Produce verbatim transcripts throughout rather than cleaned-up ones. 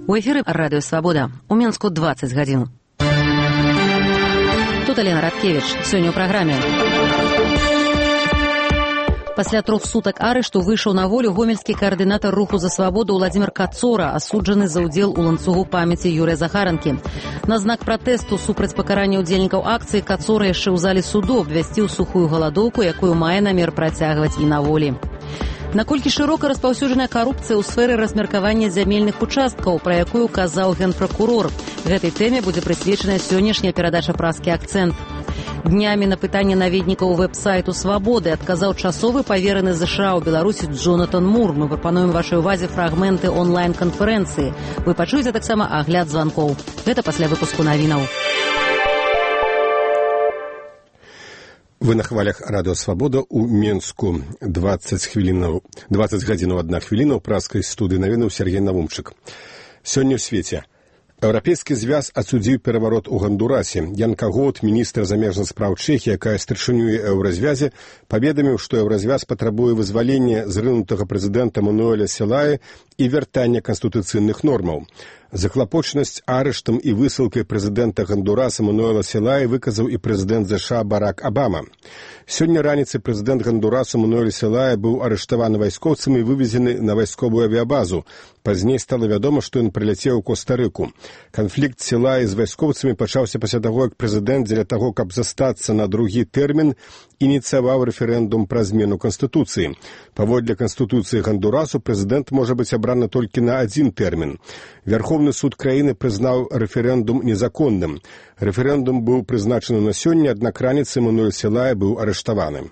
У эфіры радыё Свабода. У Мінску дваццаць гадзін. Тут Алена Радкевіч. Сёння ў праграме. Пасля трох сутак арышту выйшаў на волю гомельскі каардынатар руху за свабоду Владзімір Кацора, асуджаны за ўдзел у ланцугу памяці Юрыя Захаранкі. На знак пратэсту супраць пакарання ўдзельнікаў акцыі Кацора яшчэ ў залі суду абвясціў сухую галадоўку, якую мае намер працягваць і на волі. Наколькі шырока распаўсюджаная карупцыя ў сферы размеркавання зямельных участкаў, пра якую казаў генпракурор. Гэтай тэме будзе прысвечаная сённяшняя перадача празкі акцэнт. Днямі на пытанне наведнікаў вэб-сайту «Свабоды» адказаў часовы павераны ЗША ў Беларусі Джонатан Мур. Мы прапануем вашай увазе фрагменты онлайн-канферэнцыі. Вы пачуеце таксама агляд званкоў. Гэта пасля выпуску навінаў. Вы на хвалях радыё Свабода ў Мінску. дваццаць хвілінаў, дваццаць гадзінаў адна хвіліна ў празкай студыі навінаў Сергей Навумчык. Сёння ў свеце. Еўрапейскі звяз адсудзіў пераварот у Гондурасе. Ян Кагот, міністр замежных спраў Чэхіі, якая старшынюе еўразвязе, паведаміў, што еўразвяз патрабуе вызвалення зрынутага прэзідэнта Мануэля Селаі і вяртання канстытуцыйных нормаў. Заклапочанасць арыштам і высылкай прэзідэнта Гондураса Мануэла Селаі выказаў і прэзідэнт ЗША Барак Абама. Сёння раніцай прэзідэнт Гондураса Мануэль Селаі быў арыштаваны вайскоўцамі і вывезены на вайсковую авіябазу. Пазней стала вядома, што ён прыляцеў у Коста-Рыку. Канфлікт Селаі з вайскоўцамі пачаўся пасля таго, як прэзідэнт дзеля таго, каб застацца на другі тэрмін, ініцыяваў рэферэндум пра змену канстытуцыі. Паводле канстытуцыі Гондурасу прэзідэнт можа быць абраны толькі на адзін тэрмін. Верховны суд краіны прызнаў рэферэндум незаконным. Рэферэндум быў прызначаны на сёння, аднак раніцай Мануэль Селаі быў арыштаваны.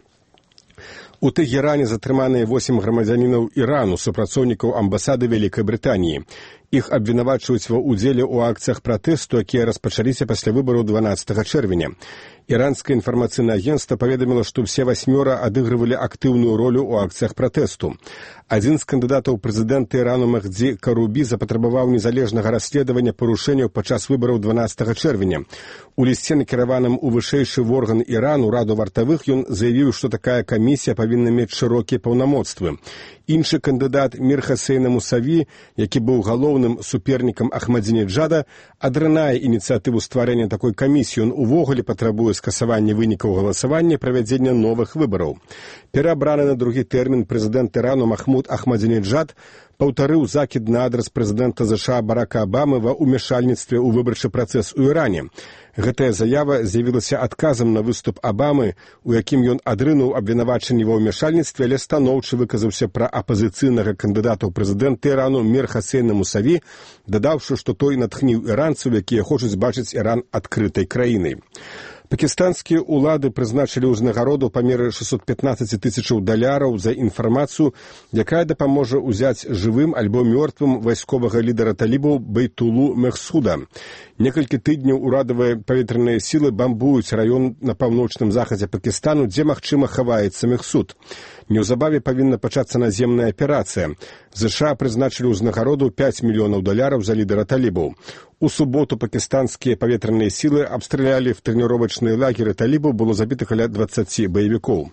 У Тэгеране затрыманыя восем грамадзянінаў Ірану, супрацоўнікаў амбасады Вялікай Брытаніі. Іх абвінавачваюць ва ўдзеле ў акцыях пратэсту, якія распачаліся пасля выбараў дванаццатага чэрвеня. Іранскае інфармацыйнае агенцтва паведаміла, што ўсе васьмёра адыгрывалі актыўную ролю ў акцыях пратэсту. Адзін з кандыдатаў прэзідэнта Ірану Махдзі Карубі запатрабаваў незалежнага расследавання парушэнняў падчас выбараў дванаццатага чэрвеня. У лісце, накіраваным у вышэйшы орган Ірану, Раду вартавых, ён заявіў, што такая камісія павінна мець шырокія паўнамоцтвы. Іншы кандыдат Мір Хасейна Мусаві, які быў галоўным супернікам Ахмадзінеджада, адрынае ініцыятыву стварэння такой камісіі. Ён увогуле патрабуе скасавання вынікаў галасавання і правядзення новых выбараў. Пераабраны на другі тэрмін прэзідэнт Ірану Махмуд Ахмадзінеджад паўтарыў закід на адрас прэзідэнта ЗША Барака Абамы ва ўмяшальніцтве ў выбарчы працэс у Іране. Гэтая заява з'явілася адказам на выступ Абамы, у якім ён адрынуў абвінавачанні ва ўмяшальніцтве, але станоўча выказаўся пра апазіцыйнага кандыдата ў прэзідэнта Ірану Мір Хасейна Мусаві, дадаўшы, што той натхніў іранцаў, якія хочуць бачыць Іран адкрытай краінай. Пакістанскія ўлады прызначылі ўзнагароду па меры шэсцьсот пятнаццаць тысячаў даляраў за інфармацыю, якая дапаможа ўзяць жывым альбо мёртвым вайсковага лідара талібаў Бейтулу Мехсуда. Некалькі тыдняў урадавыя паветраныя сілы бамбуюць раён на паўночным захадзе Пакістану, дзе, магчыма, хаваецца Мехсуд. Неўзабаве павінна пачацца наземная аперацыя. ЗША прызначылі ўзнагароду пяць мільёнаў даляраў за лідара талібаў. У суботу пакістанскія паветраныя сілы абстралялі в трэніровачныя лагеры талібаў, было забіта каля дваццаці баевікоў.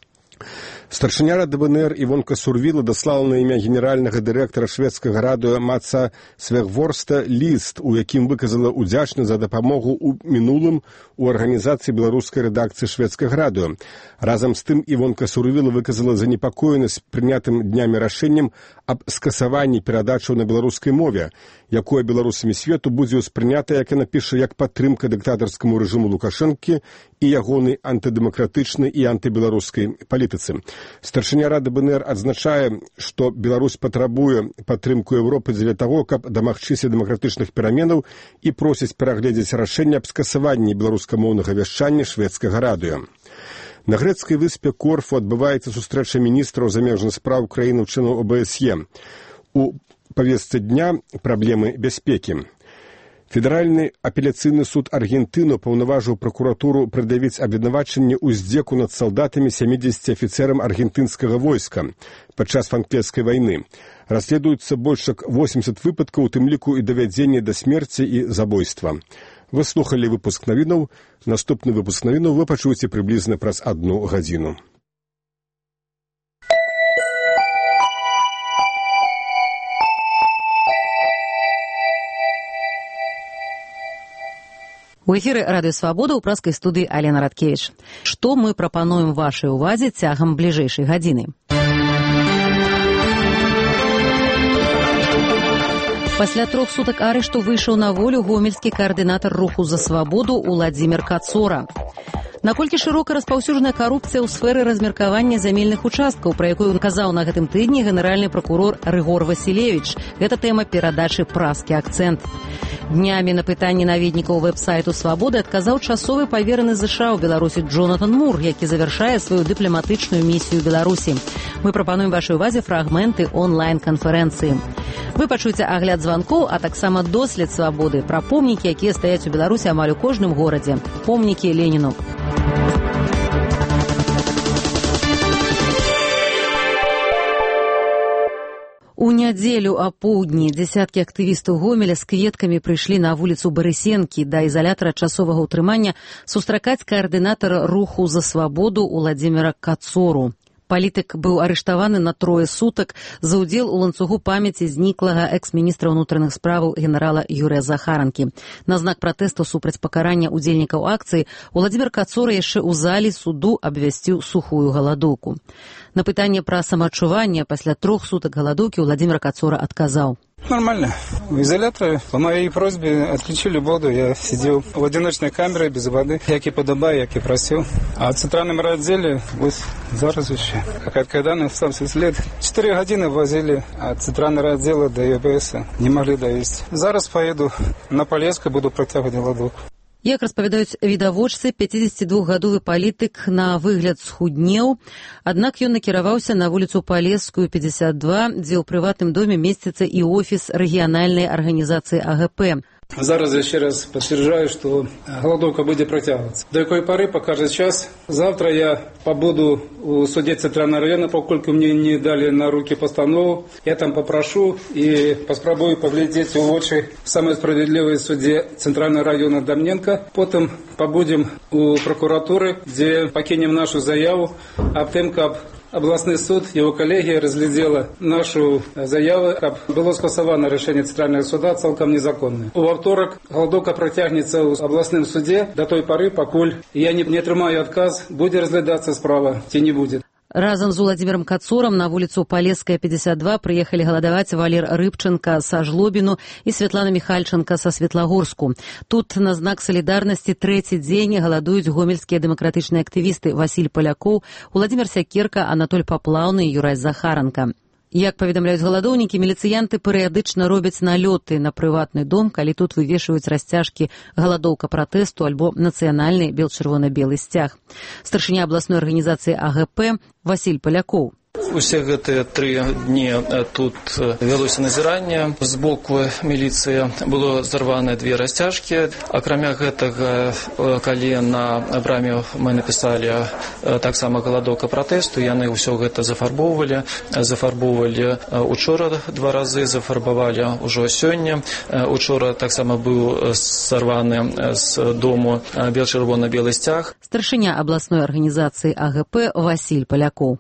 Старшыня Рады ВНР Івонка Сурвіла даслала на імя генеральнага дырэктара шведскага радыё Маца Свегворста ліст, у якім выказала ўдзячнасць за дапамогу ў мінулым у арганізацыі беларускай рэдакцыі шведскага радыё. Разам з тым Івонка Сурвіла выказала занепакоенасць прынятым днямі рашэннем аб скасаванні перадачаў на беларускай мове, якое беларусамі свету будзе ўспрынята, як яна піша, як падтрымка дыктатарскаму рэжыму Лукашэнкі і ягонай антыдэмакратычнай і антыбеларускай палітыцы. Старшыня Рады ВНР адзначае, што Беларусь патрабуе падтрымку Еўропы дзеля таго, каб дамагчыся дэмакратычных пераменаў, і просіць перагледзець рашэнне аб скасаванні беларускамоўнага вяшчання шведскага радыё. На грэцкай выспе Корфу адбываецца сустрэча міністраў замежных спраў краін членаў О Бэ Эс Е. У павестцы дня праблемы бяспекі. Федэральны апеляцыйны суд Аргентыну паўнаважыў пракуратуру прад'явіць абвінавачанне ў здзеку над салдатамі сямідзесяці афіцэрам аргентынскага войска падчас франклендскай вайны. Расследуецца больш як восемьдесят выпадкаў, у тым ліку і давядзення да смерці і забойства. Вы слухалі выпуск навінаў. Наступны выпуск навінаў вы пачуеце прыблізна праз адну гадзіну. У эфіры радыё Свабода ў праскай студыі Алена Радкевіч. Што мы прапануем вашай увазе цягам бліжэйшай гадзіны? Пасля трох сутак арышту выйшаў на волю гомельскі каардынатар руху за свабоду Уладзімір Кацора. Наколькі шырока распаўсюджаная карупцыя ў сферы размеркавання зямельных участкаў, пра якую казаў на гэтым тыдні генеральны пракурор Рыгор Васілевіч. Гэта тэма перадачы «Праскі акцэнт». Днямі на пытанні наведнікаў вэб-сайту «Свабоды» адказаў часовы павераны ЗША ў Беларусі Джонатан Мур, які завяршае сваю дыпламатычную місію ў Беларусі. Мы прапануем вашай увазе фрагменты онлайн-канферэнцыі. Вы пачуеце агляд званкоў, а таксама дослед «Свабоды» пра помнікі, якія стаяць у Беларусі амаль у кожным горадзе. Помнікі Леніну. У нядзелю апоўдні дзесяткі актывістаў Гомеля з кветкамі прыйшлі на вуліцу Барысенкі да ізалятара часовага ўтрымання сустракаць каардынатара руху за свабоду Уладзіміра Кацору. Палітык быў арыштаваны на трое сутак за ўдзел у ланцугу памяці зніклага экс-міністра ўнутраных справаў генерала Юрыя Захаранкі. На знак пратэсту супраць пакарання ўдзельнікаў акцыі Уладзімір Кацора яшчэ ў залі суду абвясціў сухую галадоўку. На пытанне пра самаадчуванне пасля трох сутак галадоўкі Уладзімір Кацора адказаў. Нормально. В изоляторе по моей просьбе отключили воду. Я сидел в одиночной камере без воды. Як и подобаю, як и просил. А в центральном райотделе вот зараз еще. Когда написался след. Четыре годины возили от центрального райотдела до ЕБС. Не могли довести. Зараз поеду на Полеску, буду протягивать голодовку. Як распавядаюць відавочцы, пяцідзесятидвухгадовы палітык на выгляд схуднеў, аднак ён накіраваўся на вуліцу Палескую, пятьдесят два, дзе ў прыватным доме месціцца і офіс рэгіянальнай арганізацыі АГП. Зараз еще раз подтверждаю, что голодовка будет протягиваться. До какой поры покажет час. Завтра я побуду у суде Центрального района, поскольку мне не дали на руки постанову. Я там попрошу и попробую поглядеть в очи в самой справедливой суде Центрального района Домненко. Потом побудем у прокуратуры, где покинем нашу заяву об том, как областный суд, его коллегия разглядела нашу заяву, как было скасовано решение Центрального суда целком незаконное. Во вторник голодовка протягнется в областном суде до той поры, покуль я не, не отримаю отказ, будет разглядаться справа, те не будет. Разам з Уладзімірам Кацорам на вуліцу Палеская, пятьдесят два прыехалі галадаваць Валер Рыбченко са Жлобіну і Святлана Михальченко са Светлагорску. Тут на знак салідарнасці трэці дзень галадуюць гомельскія дэмакратычныя актывісты Васіль Палякоў, Уладзімір Сякерка, Анатоль Паплаўны і Юрай Захаранка. Як паведамляюць галадоўнікі, міліцыянты перыядычна робяць налёты на прыватны дом, калі тут вывешваюць расцяжкі «Галадоўка пратэсту» альбо «Нацыянальны бел-чырвона-белы сцяг». Старшыня абласной арганізацыі АГП Васіль Палякоў. Усе гэтыя тры дні тут вялося назіранне. З боку міліцыі было зарваны две расцяжкі. Акрамя гэтага, калі на браме мы напісалі таксама галадоўка пратэсту, яны ўсё гэта зафарбоўвалі. Зафарбоўвалі учора два разы, зафарбавалі ўжо сёння. Учора таксама быў сарваны з дому бел-чырвона-белы сцяг. Старшыня абласной арганізацыі АГП Васіль Палякоў.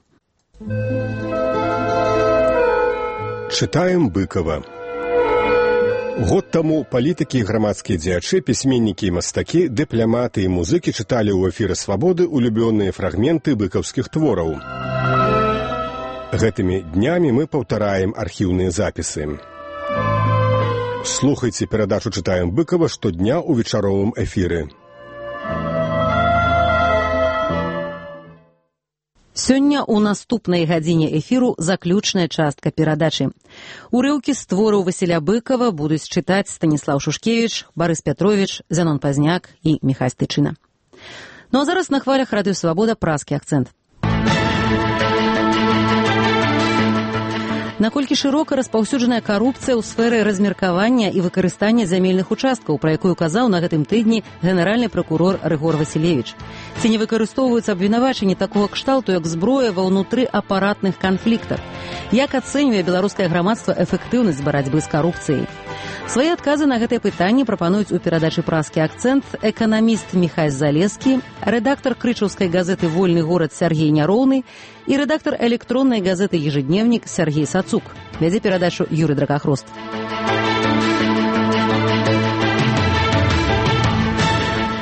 Чытаем Быкова. Год таму палітыкі і грамадскія дзеячы, пісьменнікі і мастакі, дыпламаты і музыкі чыталі ў эфіры «Свабоды» улюбёныя фрагменты быкаўскіх твораў. Гэтымі днямі мы паўтараем архіўныя запісы. Слухайце перадачу «Чытаем Быкова» штодня ў вечаровым эфіры. Сёння ў наступнай гадзіне эфіру заключная частка перадачы. Урыўкі з твораў Васіля Быкова будуць чытаць Станіслаў Шушкевіч, Барыс Пятровіч, Зянон Пазняк і Міхась Тычына. Ну а зараз на хвалях радыё Свабода праскі акцэнт. Наколькі шырока распаўсюджаная карупцыя ў сферы размеркавання і выкарыстання зямельных участкаў, пра якую казаў на гэтым тыдні генеральны пракурор Рыгор Васілевіч. Ці не выкарыстоўваюцца абвінавачанні такога кшталту, як зброя ва ўнутры апаратных канфліктах? Як ацэньвае беларускае грамадства эфектыўнасць барацьбы з карупцыяй? Свае адказы на гэтыя пытанні прапануюць у перадачы «Праскі акцэнт» эканаміст Міхась Залескі, рэдактар крычаўскай газеты «Вольны горад» Сергей Няроўны і рэдактар электроннай газеты «Ежедневник» Сергей Сацук. Вядзе перадачу Юрый Дракахрост.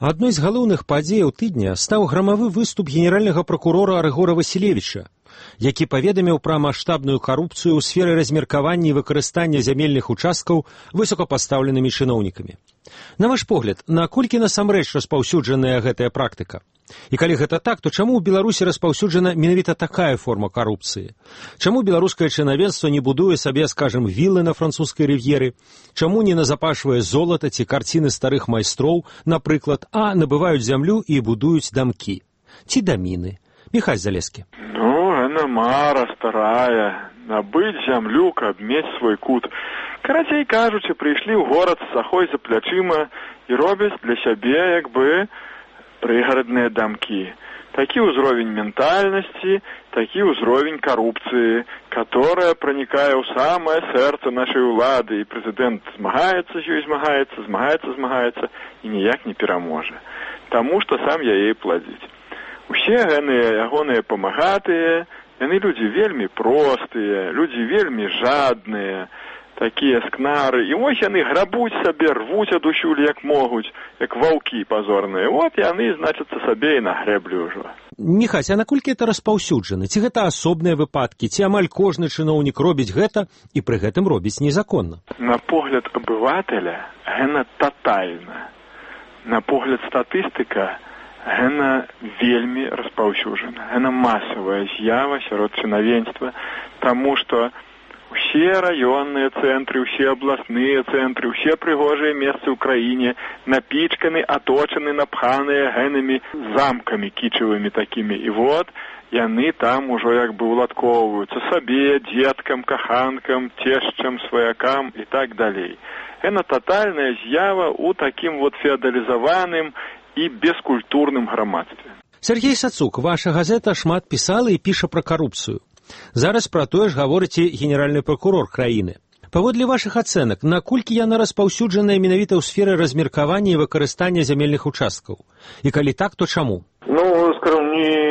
Адной з галоўных падзеяў тыдня стаў грамавы выступ генеральнага пракурора Рыгора Васілевіча, які паведаміў пра маштабную карупцыю ў сферы размеркавання і выкарыстання зямельных участкаў высокапастаўленымі чыноўнікамі. На ваш погляд, наколькі насамрэч распаўсюджаная гэтая практыка? І калі гэта так, то чаму ў Беларусі распаўсюджана менавіта такая форма карупцыі? Чаму беларускае чынавенства не будуе сабе, скажем, віллы на французскай рыв'еры? Чаму не назапашвае золата ці карціны старых майстроў, напрыклад, а набываюць зямлю і будуюць дамкі? Ці даміны? Міхась Залескі. Ну, яна мара старая. Набыць зямлю, каб мець свой кут. Карацей кажучы, прыйшлі ў горад з сахой за плячыма і робяць для сябе, як бы, прыгарадныя дамкі. Такі ўзровень ментальнасці, такі ўзровень карупцыі, которая пранікае ў самае сэрца нашай улады, і прэзідэнт змагаецца з ёй, змагаецца, змагаецца, змагаецца, і ніяк не пераможа. Таму што сам яе пладзіць. Усе гэныя ягоныя памагатыя, яны людзі вельмі простыя, людзі вельмі жадныя, такія скнары. І вось яны грабуць сабе, рвуць адусюль як могуць, як ваўкі пазорныя. Вот яны, значыцца, сабе і нагрэблі ўжо. Міхась, а наколькі это распаўсюджана? Ці гэта асобныя выпадкі? Ці амаль кожны чыноўнік робіць гэта і пры гэтым робіць незаконна? На погляд абывателя гэта татальна. На погляд статыстыка гэта вельмі распаўсюджана. Гэта масавая з'ява сярод чынавенства, таму што усе раённыя цэнтры, усе абласныя цэнтры, усе прыгожыя месцы ў краіне напічканы, аточаны, напханыя гэнымі замкамі кічавымі такімі. І вот яны там ужо як бы уладкоўваюцца сабе, дзеткам, каханкам, цешчам, сваякам і так далей. Гэта татальная з'ява ў такім вот феадалізаваным і бескультурным грамадстве. Сергей Сацук, ваша газета шмат пісала і піша пра карупцыю. Зараз пра тое ж гаворыце генеральны пракурор краіны. Паводле вашых ацэнак, наколькі яна распаўсюджаная менавіта ў сферы размеркавання і выкарыстання зямельных участкаў? И коли так, то чему? Ну, скажем,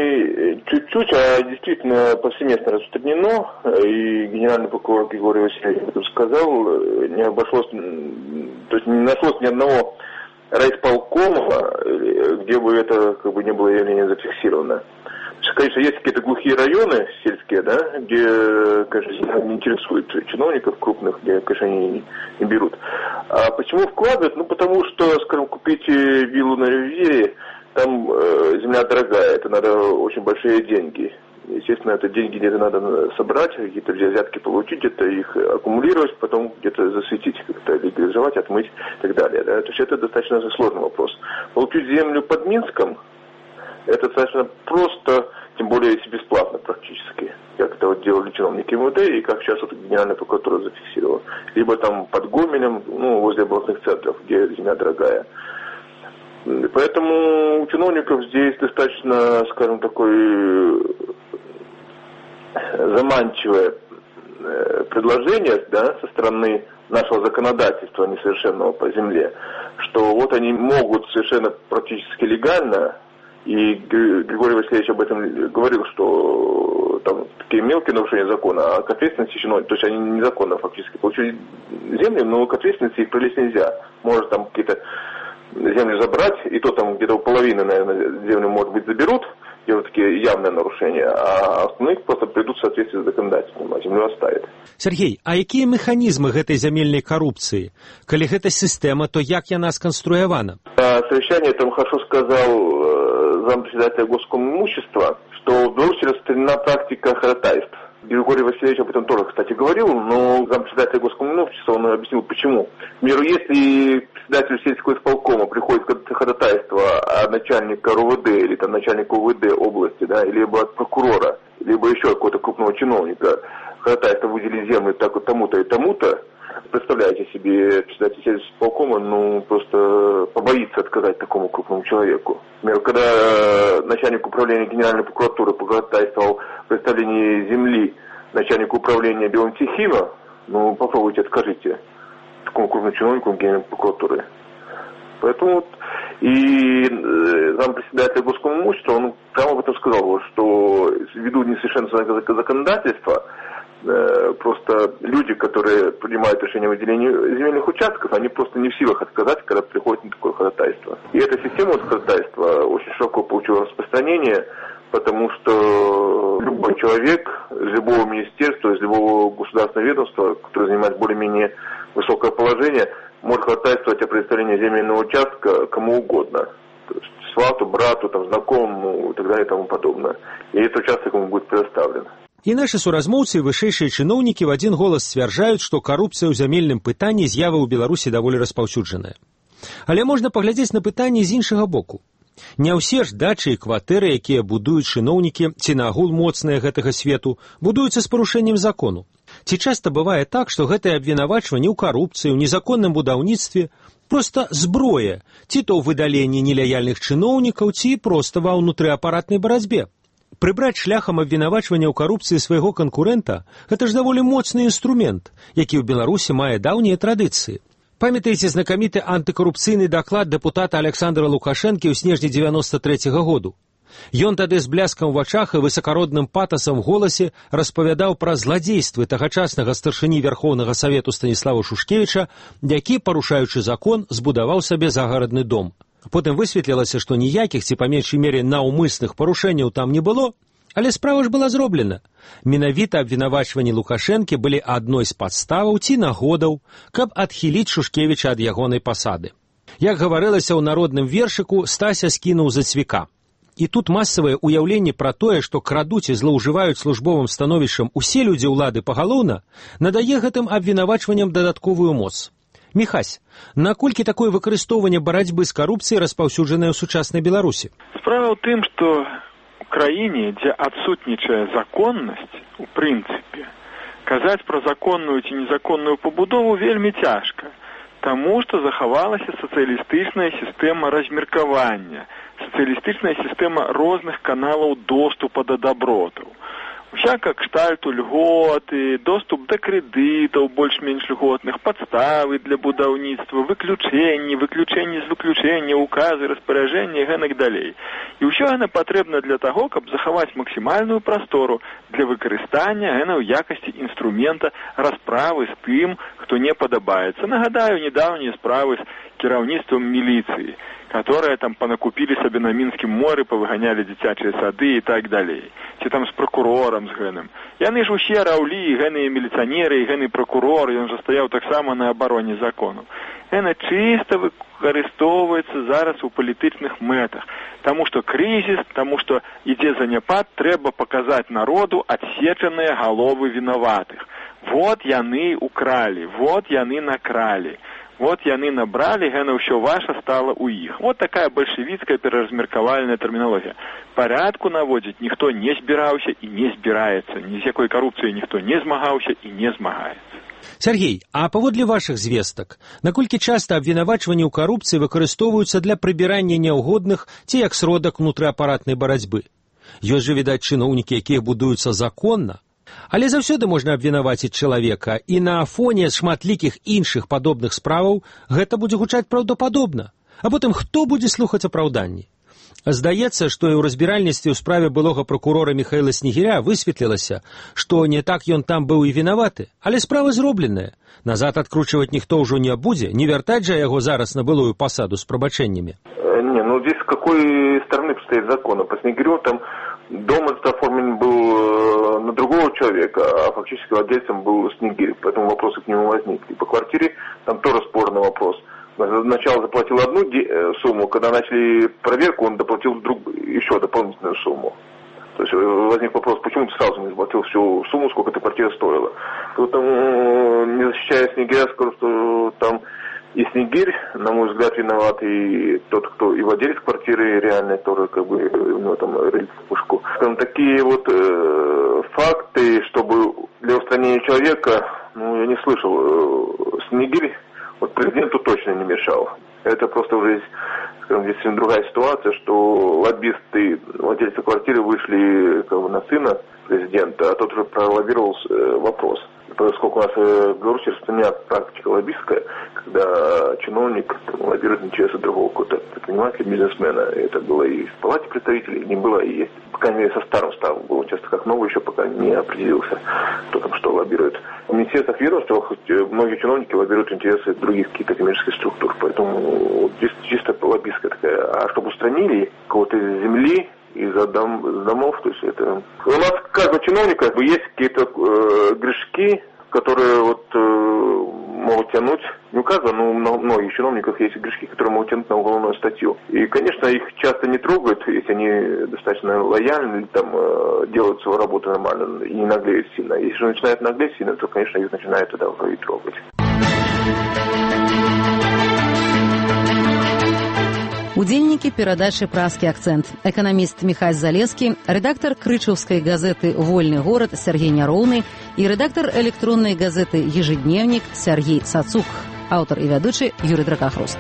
не чуть-чуть, а действительно повсеместно распространено. И генеральный прокурор Григорий Васильевич об этом сказал. Не обошлось, то есть не нашлось ни одного райисполкома, где бы это как бы не было явление зафиксировано. Конечно, есть какие-то глухие районы сельские, да, где, конечно, не интересуют чиновников крупных, где, конечно, они не берут. А почему вкладывают? Ну, потому что, скажем, купить виллу на ривьере, там э, земля дорогая, это надо очень большие деньги. Естественно, это деньги где-то надо собрать, какие-то взятки получить, где-то их аккумулировать, потом где-то засветить, как-то легализовать, отмыть и так далее. Да? То есть это достаточно сложный вопрос. Получить землю под Минском, это достаточно просто, тем более если бесплатно практически, как это вот делали чиновники МВД и как сейчас вот Генеральная прокуратура зафиксировала. Либо там под Гомелем, ну, возле областных центров, где земля дорогая. Поэтому у чиновников здесь достаточно, скажем, такой заманчивое предложение, да, со стороны нашего законодательства несовершенного по земле, что вот они могут совершенно практически легально. И Григорий Васильевич об этом говорил, что там такие мелкие нарушения закона, а к ответственности чиновников, то есть они незаконно фактически получили земли, но к ответственности их прилезть нельзя. Может там какие-то земли забрать, и то там где-то половины, наверное, земли, может быть, заберут, где вот такие явные нарушения, а остальных просто придут в соответствии с законодательством, а землю оставят. Сергей, а какие механизмы этой земельной коррупции? Коли это система, то як яна сконструявана? На совещании там хорошо сказал зампредседателя Госкомимущества, что в Беларуси распространена практика ходатайств. Григорий Васильевич об этом тоже, кстати, говорил, но зампредседателя Госкомимущества он объяснил, почему. К примеру, если председателю сельского исполкома приходит ходатайство от начальника РУВД или там начальника УВД области, да, либо от прокурора, либо еще какого-то крупного чиновника, ходатайство выделить землю так вот тому-то и тому-то, представляете себе, председатель сельского исполкома, ну, просто побоится отказать такому крупному человеку. Например, когда начальник управления Генеральной прокуратуры походатайствовал в представлении земли начальнику управления Беломтехима, ну, попробуйте, откажите такому крупному чиновнику Генеральной прокуратуры. Поэтому вот и зампредседателя Госкомимущества, он прямо об этом сказал, что ввиду несовершенства законодательства, э, просто люди, которые принимают решение о выделении земельных участков, они просто не в силах отказать, когда приходит на такое ходатайство. И эта система вот ходатайства очень широко получила распространение, потому что любой человек из любого министерства, из любого государственного ведомства, который занимает более-менее высокое положение, может ходатайствовать о предоставлении земельного участка кому угодно. То есть свату, брату, там, знакомому и так далее и тому подобное. И этот участок ему будет предоставлен. І нашы суразмоўцы і вышэйшыя чыноўнікі в адзін голас сцвярджаюць, што карупцыя ў зямельным пытанні з'ява ў Беларусі даволі распаўсюджаная. Але можна паглядзець на пытанне з іншага боку. Не ўсе ж дачы і кватэры, якія будуюць чыноўнікі ці нагул моцныя гэтага свету, будуюцца з парушэннем закону. Ці часта бывае так, што гэтае абвінавачванне ў карупцыі, ў незаконным будаўніцтве проста зброя, ці то ў выдаленні нелаяльных чыноўнікаў, ці проста ва ўнутрыапаратнай барацьбе. Прыбраць шляхам абвінавачвання ў карупцыі свайго канкурэнта – гэта ж даволі моцны інструмент, які ў Беларусі мае даўнія традыцыі. Памятаеце знакаміты антыкарупцыйны даклад дэпутата Александра Лукашэнкі ў снежні дзевяноста трэцяга году? Ён тады з бляскам у вачах і высакародным патасам у голасе распавядаў пра зладзействы тагачаснага старшыні Верхоўнага Савету Станіслава Шушкевіча, які, парушаючы закон, збудаваў сабе загарадны дом. Потым высветлілася, што ніякіх ці па меншай мере наўмысных парушэнняў там не было, але справа ж была зроблена. Менавіта абвінавачванні Лукашэнкі былі адной з падставаў ці нагодаў, каб адхіліць Шушкевіча ад ягонай пасады. Як гаварылася ў народным вершыку, Стася скінуў за цвіка. І тут масавае ўяўленне пра тое, што крадуць і злоўжываюць службовым становішчам усе людзі ўлады пагалоўна, надае гэтым абвінавачванням дадатковую моц. Міхась, наколькі такое выкарыстоўванне барацьбы з карупцыяй распаўсюджанае ў сучаснай Беларусі? Справа ў тым, што ў краіне, дзе адсутнічае законнасць, у прынцыпе, казаць пра законную ці незаконную пабудову вельмі цяжка, таму што захавалася сацыялістычная сістэма размеркавання, сацыялістычная сістэма розных каналаў доступа да дабротаў. Усяка кштальту льготы, доступ да крэдытаў больш-менш льготных, падставы для будаўніцтва, выключэнні, выключэнні з выключэння, указы, распараджэнні і гэтак далей. І ўсё гэта патрэбна для таго, каб захаваць максімальную прастору для выкарыстання гэта ў якасці інструмента расправы з тым, хто не падабаецца. Нагадаю, недаўнія справы з кіраўніцтвам міліцыі, которые там понакупили себе на Минском море, повыгоняли дзіцячыя сады и так далее. Ці там с прокурором с гэным. Яны ж усе раўлі, гэны міліцыянеры, гэны прокурор, ён же стаяў таксама на абароне закону. Гэта чисто выкарыстоўваецца зараз у палітычных мэтах. Таму што крызіс, таму што ідзе заняпад, трэба паказаць народу адсечаныя галовы вінаватых. Вот яны украли, вот яны накралі. Вот яны набрали, гэта ўсё ваша стала ў іх. Вот такая бальшавіцкая пераразмеркавальная тэрмінологія. Парядку наводзіць ніхто не збіраўся і не збіраецца. Ні з якой карупцыяй ніхто не змагаўся і не змагаецца. Сергей, а паводле вашых звестак, наколькі часта абвінавачванні ў карупцыі выкарыстоўваюцца для прыбірання няўгодных ці як сродак унутрыапаратнай барацьбы? Ёсць жа, відаць, чыноўнікі, якія будуюцца законна. Але заўсёды можна абвінаваціць чалавека, і на фоне шматлікіх іншых падобных справаў гэта будзе гучаць праўдападобна. А потым хто будзе слухаць апраўданні? Здаецца, што і ў разбіральніцтве ў справе былога прокурора Михаила Снегиря высветлілася, што не так ён там быў і вінаваты, але справа зробленая. Назад адкручваць ніхто ўжо не будзе, не вяртаць жа яго зараз на былую пасаду з прабачэннямі. Не, ну здесь с какой стороны стоит закон? По Снегирю там дом этот оформлен был на другого человека, а фактически владельцем был Снегирь, поэтому вопросы к нему возникли. По квартире там тоже спорный вопрос. Сначала заплатил одну сумму, когда начали проверку, он доплатил друг, еще дополнительную сумму. То есть возник вопрос, почему ты сразу не заплатил всю сумму, сколько эта квартира стоила. Поэтому, не защищая Снегиря, скажу, что там и Снегирь, на мой взгляд, виноват, и тот, кто и владелец квартиры реальный, тоже как бы у него там рыльце в пушку. Скажем, такие вот э, факты, чтобы для устранения человека, ну, я не слышал, э, Снегирь вот президенту точно не мешал. Это просто уже, скажем, здесь другая ситуация, что лоббисты, владельцы квартиры вышли как бы на сына президента, а тот уже пролоббировал вопрос. поскольку у нас в Беларуси распространяется практика лоббистская, когда чиновник лоббирует интересы другого какого-то предпринимателя, бизнесмена. Это было и в палате представителей, не было и есть. По крайней мере, со старым ставом было часто как новый, еще пока не определился, кто там что лоббирует. В министерствах и ведомствах многие чиновники лоббируют интересы других каких-то коммерческих структур. Поэтому здесь чисто лоббистская такая. А чтобы устранили кого-то из земли, из-за дом, домов, то есть это... У нас каждого чиновника как бы, есть какие-то э, грешки, которые вот э, могут тянуть, не у каждого, но у многих чиновников есть грешки, которые могут тянуть на уголовную статью. И, конечно, их часто не трогают, если они достаточно лояльны или там э, делают свою работу нормально и не наглеют сильно. Если же начинают наглеть сильно, то, конечно, их начинают тогда уже и трогать. Удзельнікі перадачы «Празкі акцэнт». Эканаміст Міхась Залескі, рэдактар крычаўскай газеты «Вольны горад» Сергей Няроўны і рэдактар электроннай газеты «Ежедневник» Сергей Сацук, аўтар і вядучы Юрый Дракахрост.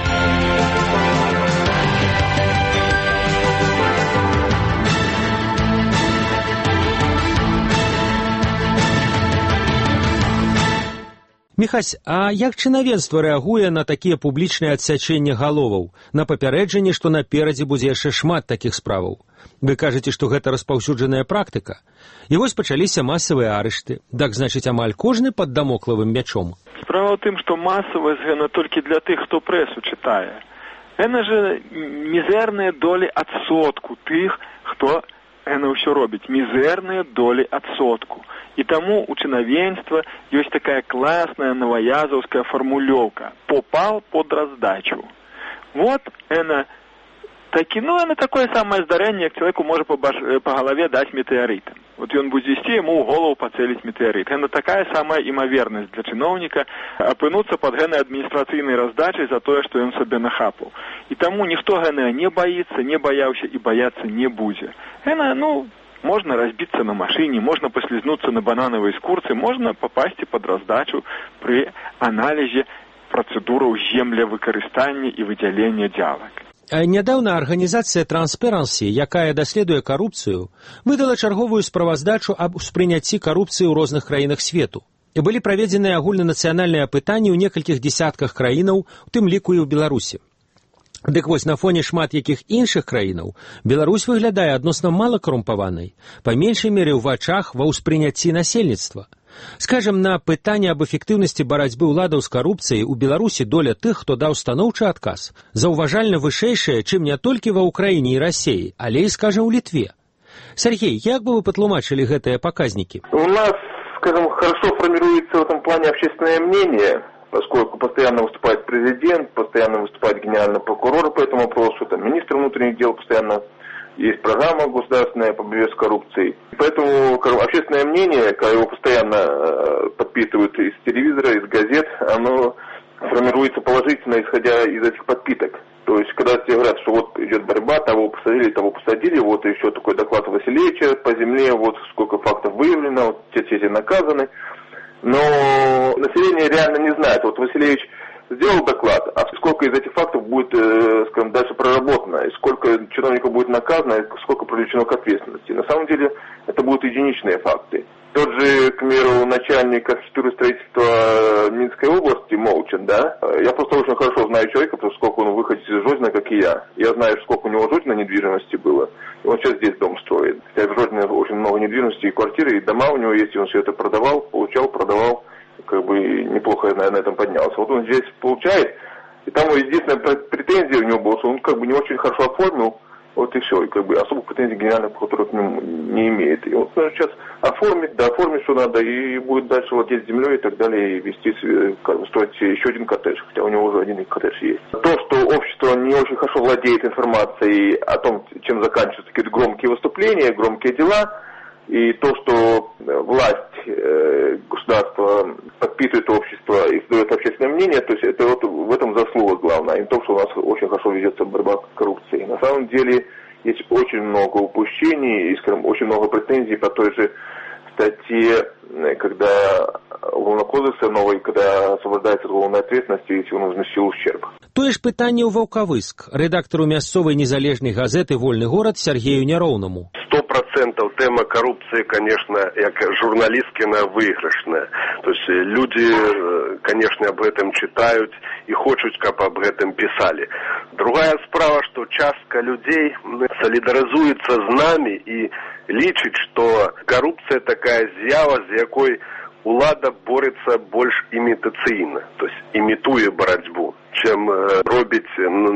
Міхась, а як чынавенства рэагуе на такія публічныя адсячэнні галоваў, на папярэджанне, што наперадзе будзе яшчэ шмат такіх справаў? Вы кажаце, што гэта распаўсюджаная практыка? І вось пачаліся масавыя арышты. Так, значыць, амаль кожны пад дамоклавым мячом. Справа ў тым, што масавасць гэта толькі для тых, хто прэсу чытае. Гэта же мізэрныя долі адсотку тых, хто гэта ўсё робіць. Мізэрныя долі адсотку. І таму у чынавенства ёсць такая класная новоязаўская формулёўка «попал под раздачу». Вот это такі, ну, это такое самое здарэнне, як человеку можа по, баш... по голове даць метэарытам. Вот ён будзе ісці, яму ў голову пацэліць метэарыт. Это такая самая імавернасць для чыноўніка апынуцца пад гэтай адміністрацыйнай раздачай за тое, што ён сабе нахапаў. І таму ніхто гэтага не баіцца, не баяўся і баяцца не будзе. Гэта, ну... Можно разбиться на машине, можно послизнуться на банановой скурце, можно попасть под раздачу при анализе процедураў землевыкарыстання і выдзялення дзялак. Нядаўна арганізацыя Transparency, якая даследуе карупцыю, выдала чарговую справаздачу аб успрыняцці карупцыі ў розных краінах свету. І былі праведзеныя агульнанацыянальныя апытанні ў некалькіх дзесятках краінаў, у тым ліку і ў Беларусі. Дык вось на фоне шмат якіх іншых краінаў Беларусь выглядае адносна мала карумпаванай, па меншай мере ў вачах ва ўспрыняцці насельніцтва. Скажам, на пытанне аб эфектыўнасці барацьбы ўладаў з карупцыяй у Беларусі доля тых, хто даў станоўчы адказ, заўважальна вышэйшая, чым не толькі ва Ўкраіне і Расіі, але і, скажам, у Літве. Сергей, як бы вы патлумачылі гэтыя паказнікі? У нас, скажем, хорошо формируется в этом плане общественное мнение, поскольку постоянно выступает президент, постоянно выступает генеральный прокурор по этому вопросу, там министр внутренних дел постоянно, есть программа государственная по борьбе с коррупцией. Поэтому общественное мнение, когда его постоянно подпитывают из телевизора, из газет, оно формируется положительно, исходя из этих подпиток. То есть, когда тебе говорят, что вот идет борьба, того посадили, того посадили, вот еще такой доклад Василевича по земле, вот сколько фактов выявлено, вот те, те, те наказаны. Но население реально не знает. Вот Василевич сделал доклад, а сколько из этих фактов будет, э, скажем, дальше проработано, и сколько чиновников будет наказано, и сколько привлечено к ответственности. На самом деле это будут единичные факты. Тот же, к примеру, начальник архитектуры и строительства Минской области, Молчин, да, я просто очень хорошо знаю человека, потому что сколько он выходит из Жодина, как и я. Я знаю, сколько у него Жодина недвижимости было, и он сейчас здесь дом строит. Хотя в Жодине очень много недвижимости, и квартиры, и дома у него есть, и он все это продавал, получал, продавал, как бы неплохо на, на этом поднялся. Вот он здесь получает, и там единственная претензия у него была, что он как бы не очень хорошо оформил, вот и все, и как бы особых претензий генеральный прокурор к нему не имеет. И вот нужно сейчас оформить, да оформить, что надо, и будет дальше владеть землей и так далее, и вести, как бы, строить еще один коттедж, хотя у него уже один коттедж есть. То, что общество не очень хорошо владеет информацией о том, чем заканчиваются такие громкие выступления, громкие дела, и то, что власть, э, государство подпитывает общество и создает общественное мнение, то есть это вот в этом заслуга главная, и в том, что у нас очень хорошо ведется борьба с коррупцией. На самом деле есть очень много упущений и, скажем, очень много претензий по той же статье, когда уголовного кодекса новый, когда освобождается от уголовной ответственности, если он возместил ущерб. Тое ж пытанне ў Ваўкавыск, рэдактару мясцовай незалежнай газеты «Вольны горад» Сергею Няроўнаму. сто процентов процентов тема коррупции, конечно, як журналистки, она выигрышная. То есть люди, конечно, об этом читают и хотят, как об этом писали. Другая справа, что частка людей солидаризуется с нами и лічыць, что коррупция такая з'ява, з якой улада бореться больш імітацыйна, то есть імітуе барацьбу, чым робіць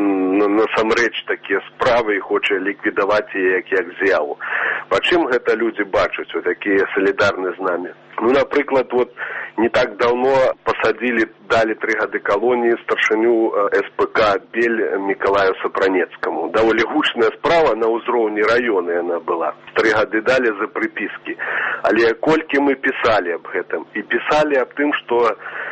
насамрэч такія справы і хоча ліквідаваць яе як як з'яву. Па чым гэта людзі бачаць, вот такія солідарныя з намі? Ну, напрыклад, вот не так давно посадили, дали три гады колонии старшиню СПК Бель Миколаю Сапранецкому. Довольно гучная справа на узроўні района она была. Три гады дали за приписки. Але колькі мы писали об этом. И писали об том, что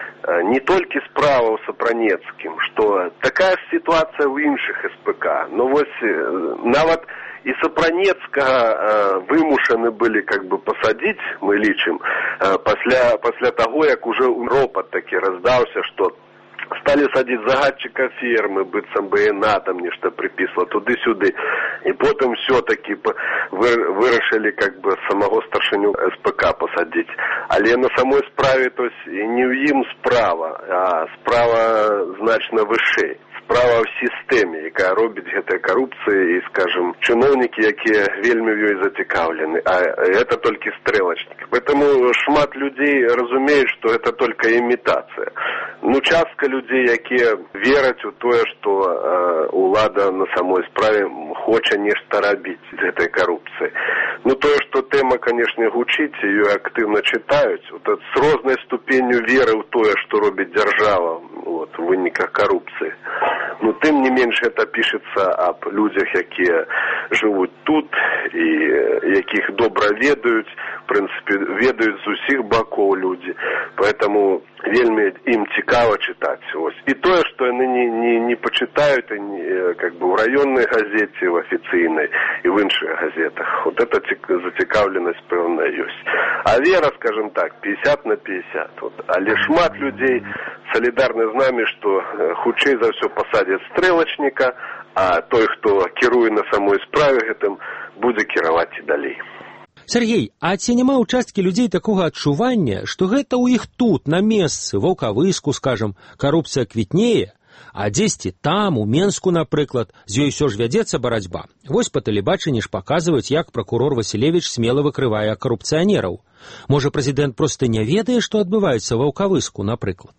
не только справа у Сапранецким, что такая ситуация в іншых СПК. Но вот нават и Сапранецкага э, вымушаны были как бы посадить, мы лічым, э, пасля, пасля того, як уже ропот таки раздался, что стали садить загадчика фермы, быццам бы на там нешта приписывала туды-сюды. И потом все-таки вырашили как бы самого старшиню СПК посадить. Але на самой справе, то есть не ў ім справа, а справа значно вышэй. Справа в сістэме, якая робіць гэтая карупцыя і, скажем, чыноўнікі, якія вельмі в ёй зацікаўлены, а это только стрелочник. Поэтому шмат людей разумеют, что это только имитация. Ну, частка людей, якія вераць у тое, что э, улада на самой справе хоча нешта рабіць з гэтай карупцыі. Ну, тое, что тэма, конечно, гучыць, ее активно читают, вот, с рознай ступенью веры ў тое, что робіць дзяржава вот, в выніках карупцыі. Но тым не менш это пишется об людях, якія живут тут и якіх добра ведаюць, в принципе, ведаюць з усіх боков люди. Поэтому вельмі им цікаво читать. Ось. И то, что они не, не, не почитают они, как бы в районной газете, в официальной и в інших газетах. Вот это зацікавленность певная есть. А вера, скажем так, пятьдесят на пятьдесят. Вот. Але шмат людей солидарны з нами, что хутчэй за все посадят стрелочника, а той, хто кіруе на самой справе гэтым, будзе кіраваць і далей. Сергей, а ці няма ўчасткі людзей такога адчування, што гэта ў іх тут, на месцы, Ваўкавыску, скажам, карупцыя квітнее, а дзесьці там, у Менску, напрыклад, з ёй усё ж вядзецца барацьба. Вось па тэлебачанні ж паказваюць, як пракурор Васілевіч смела выкрывае карупцыянераў. Можа, прэзідэнт проста не ведае, што адбываецца ў Ваўкавыску, напрыклад?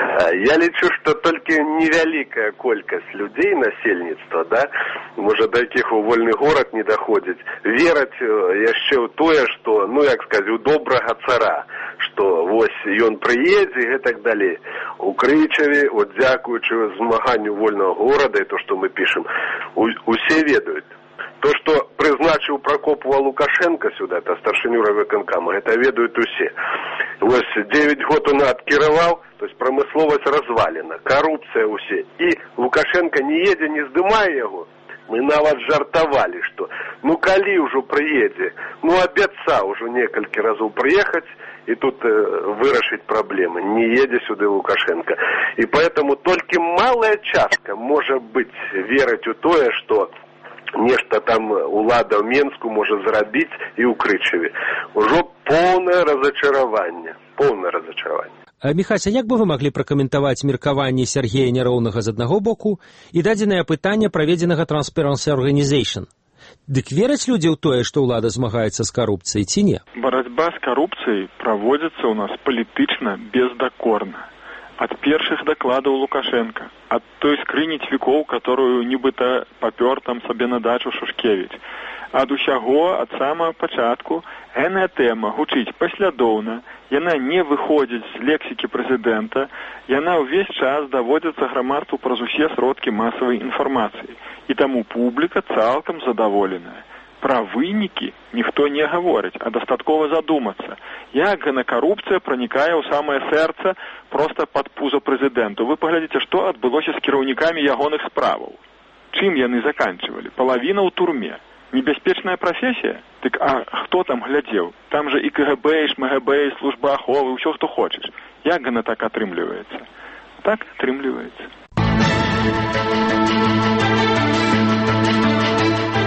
Я лічу, что только невеликая колькость людей, насельніцтва, да, может, до якіх у вольны город не доходить, верать яшчэ ў тое, что, ну, як сказать, у добрага цара, что вось ён прыедзе и так далее. У Крычаве, вот дзякуючы змаганню вольного города, и то, что мы пишем, у, усе ведают. То, что призначил Прокопова Лукашенко сюда, это старшиню райвыканкама, это ведают усе. Вот девять год он откировал, то есть промысловость развалена, коррупция усе. И Лукашенко не едет, не сдымая его. Мы нават жартовали, что ну калі уже приедет, ну обещал уже несколько разов приехать и тут э, вырашить проблемы. Не едет сюда Лукашенко. И поэтому только малая частка может быть верить в то, что нешта там улада ў Менску можа зрабіць і ў Крычаве. Ужо поўнае разачараванне. Поўнае разачараванне. Міхася, як бы вы маглі пракаментаваць меркаванне Сергея Няроўнага з аднаго боку і дадзенае пытанне праведзенага Transparency Organization? Дык вераць людзі ў тое, што ўлада змагаецца з карупцыяй, ці не? Барацьба з карупцыяй праводзіцца ў нас палітычна бездакорна. От першых докладов Лукашенко, от той скрыні цвікоў, которую нібыта папёр там сабе на дачу Шушкевич. Ад усяго, ад самого пачатку, гэтая тэма гучыць паслядоўна, яна не выходзіць з лексікі прэзідэнта, яна ўвесь час даводзіцца грамадству праз усе сродкі масавай інфармацыі. І таму публіка цалкам задаволеная. Пра вынікі ніхто не гаворыць, а дастаткова задумацца, як гэна карупцыя пранікае ў самае сэрца проста пад пузо прэзідэнту. Вы паглядзіце, што адбылося з кіраўнікамі ягоных справаў. Чым яны заканчвалі? Палавіна ў турме. Небяспечная прафесія? Дык а хто там глядзеў? Там жа і КГБ, і ШМГБ, і служба аховы, ўсё, што хочаш. Як гэна так атрымліваецца? Так атрымліваецца.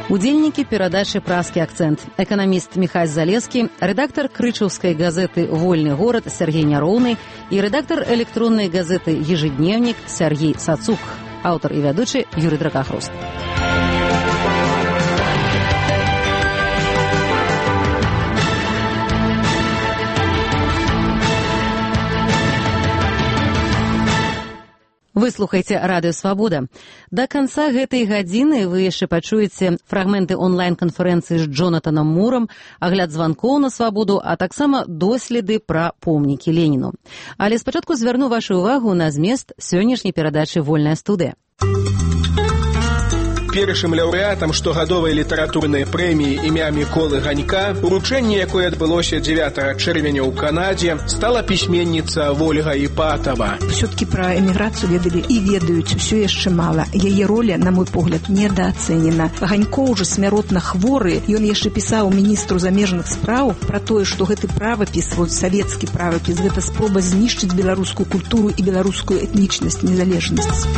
Удзельнікі перадачы «Празкі акцэнт». Эканаміст Міхась Залескі, рэдактар крычаўскай газеты «Вольны горад» Сергей Няроўны і рэдактар электроннай газеты «Ежедневнік» Сергей Сацук. Аўтар і вядучы Юрый Дракахруст. Вы слухаеце радыё «Свабода». Да канца гэтай гадзіны вы яшчэ пачуеце фрагменты онлайн-канферэнцыі з Джонатанам Мурам, агляд званкоў на «Свабоду», а таксама доследы пра помнікі Леніну. Але спачатку звярну вашу ўвагу на змест сённяшняй перадачы «Вольная студыя». Першым лаўрэатам штогадовай літаратурнай прэміі імя Міколы Ганька, уручэнне якое адбылося дзевятага чэрвеня ў Канадзе, стала пісьменніца Вольга Іпатава. Все-таки пра эміграцыю ведалі і ведаюць усё яшчэ мала. Яе роля, на мой погляд, недооцэнена. Ганько ўжо смяротна хворы, ён яшчэ пісаў міністру замежных спраў пра тое, што гэты правапіс, вот савецкі правапіс, гэта спроба знішчыць беларускую культуру і беларускую этнічнасць, незалежнасць.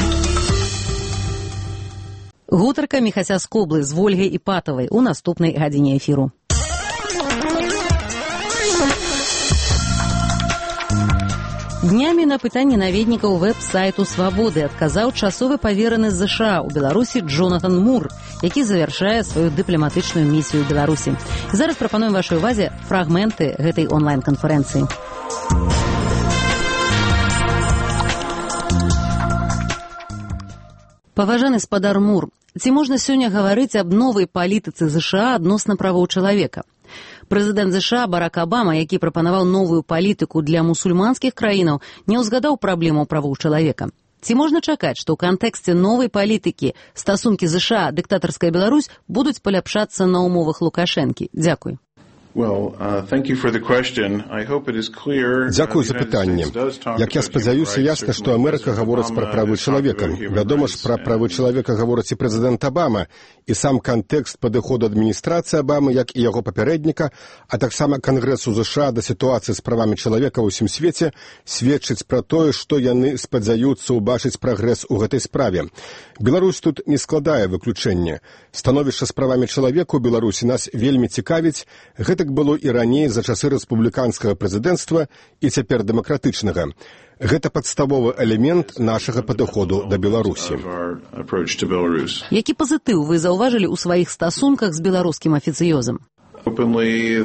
Гутарка Міхася Скоблы з Вольгай Іпатавай у наступнай гадзіне эфіру. Днямі на пытанне наведнікаў вэб-сайту «Свабоды» адказаў часовы павераны з ЗША ў Беларусі Джонатан Мур, які завяршае сваю дыпламатычную місію ў Беларусі. Зараз прапануем вашай увазе фрагменты гэтай онлайн-канферэнцыі. Паважаны спадар Мур, ці можна сёння гаварыць аб новай палітыцы ЗША адносна правоў чалавека? Прэзідэнт ЗША Барак Абама, які прапанаваў новую палітыку для мусульманскіх краінаў, не ўзгадаў праблему правоў чалавека. Ці можна чакаць, што ў кантэксце новай палітыкі стасункі ЗША, дыктатарская Беларусь будуць паляпшацца на ўмовах Лукашэнкі? Дзякуй. Дзякую за пытанне. Як я спадзяюся, ясна, што Амерыка гаворыць пра правы чалавека. Вядома ж, пра правы чалавека гаворыць і прэзідэнт Абама, і сам кантэкст падыходу адміністрацыі Абамы, як і яго папярэдніка, а таксама Кангрэсу ЗША да сітуацыі з правамі чалавека ў усім свеце сведчыць пра тое, што яны спадзяюцца ўбачыць прагрэс у гэтай справе. Беларусь тут не складае выключэнне. Становішча з правамі чалавека ў Беларусі нас вельмі цікавіць. Гэта было і раней за часы рэспубліканскага прэзідэнцтва і цяпер дэмакратычнага. Гэта падставовы элемент нашага падыходу да Беларусі. Які пазітыў вы заўважылі ў сваіх стасунках з беларускім афіцыёзам? Ну,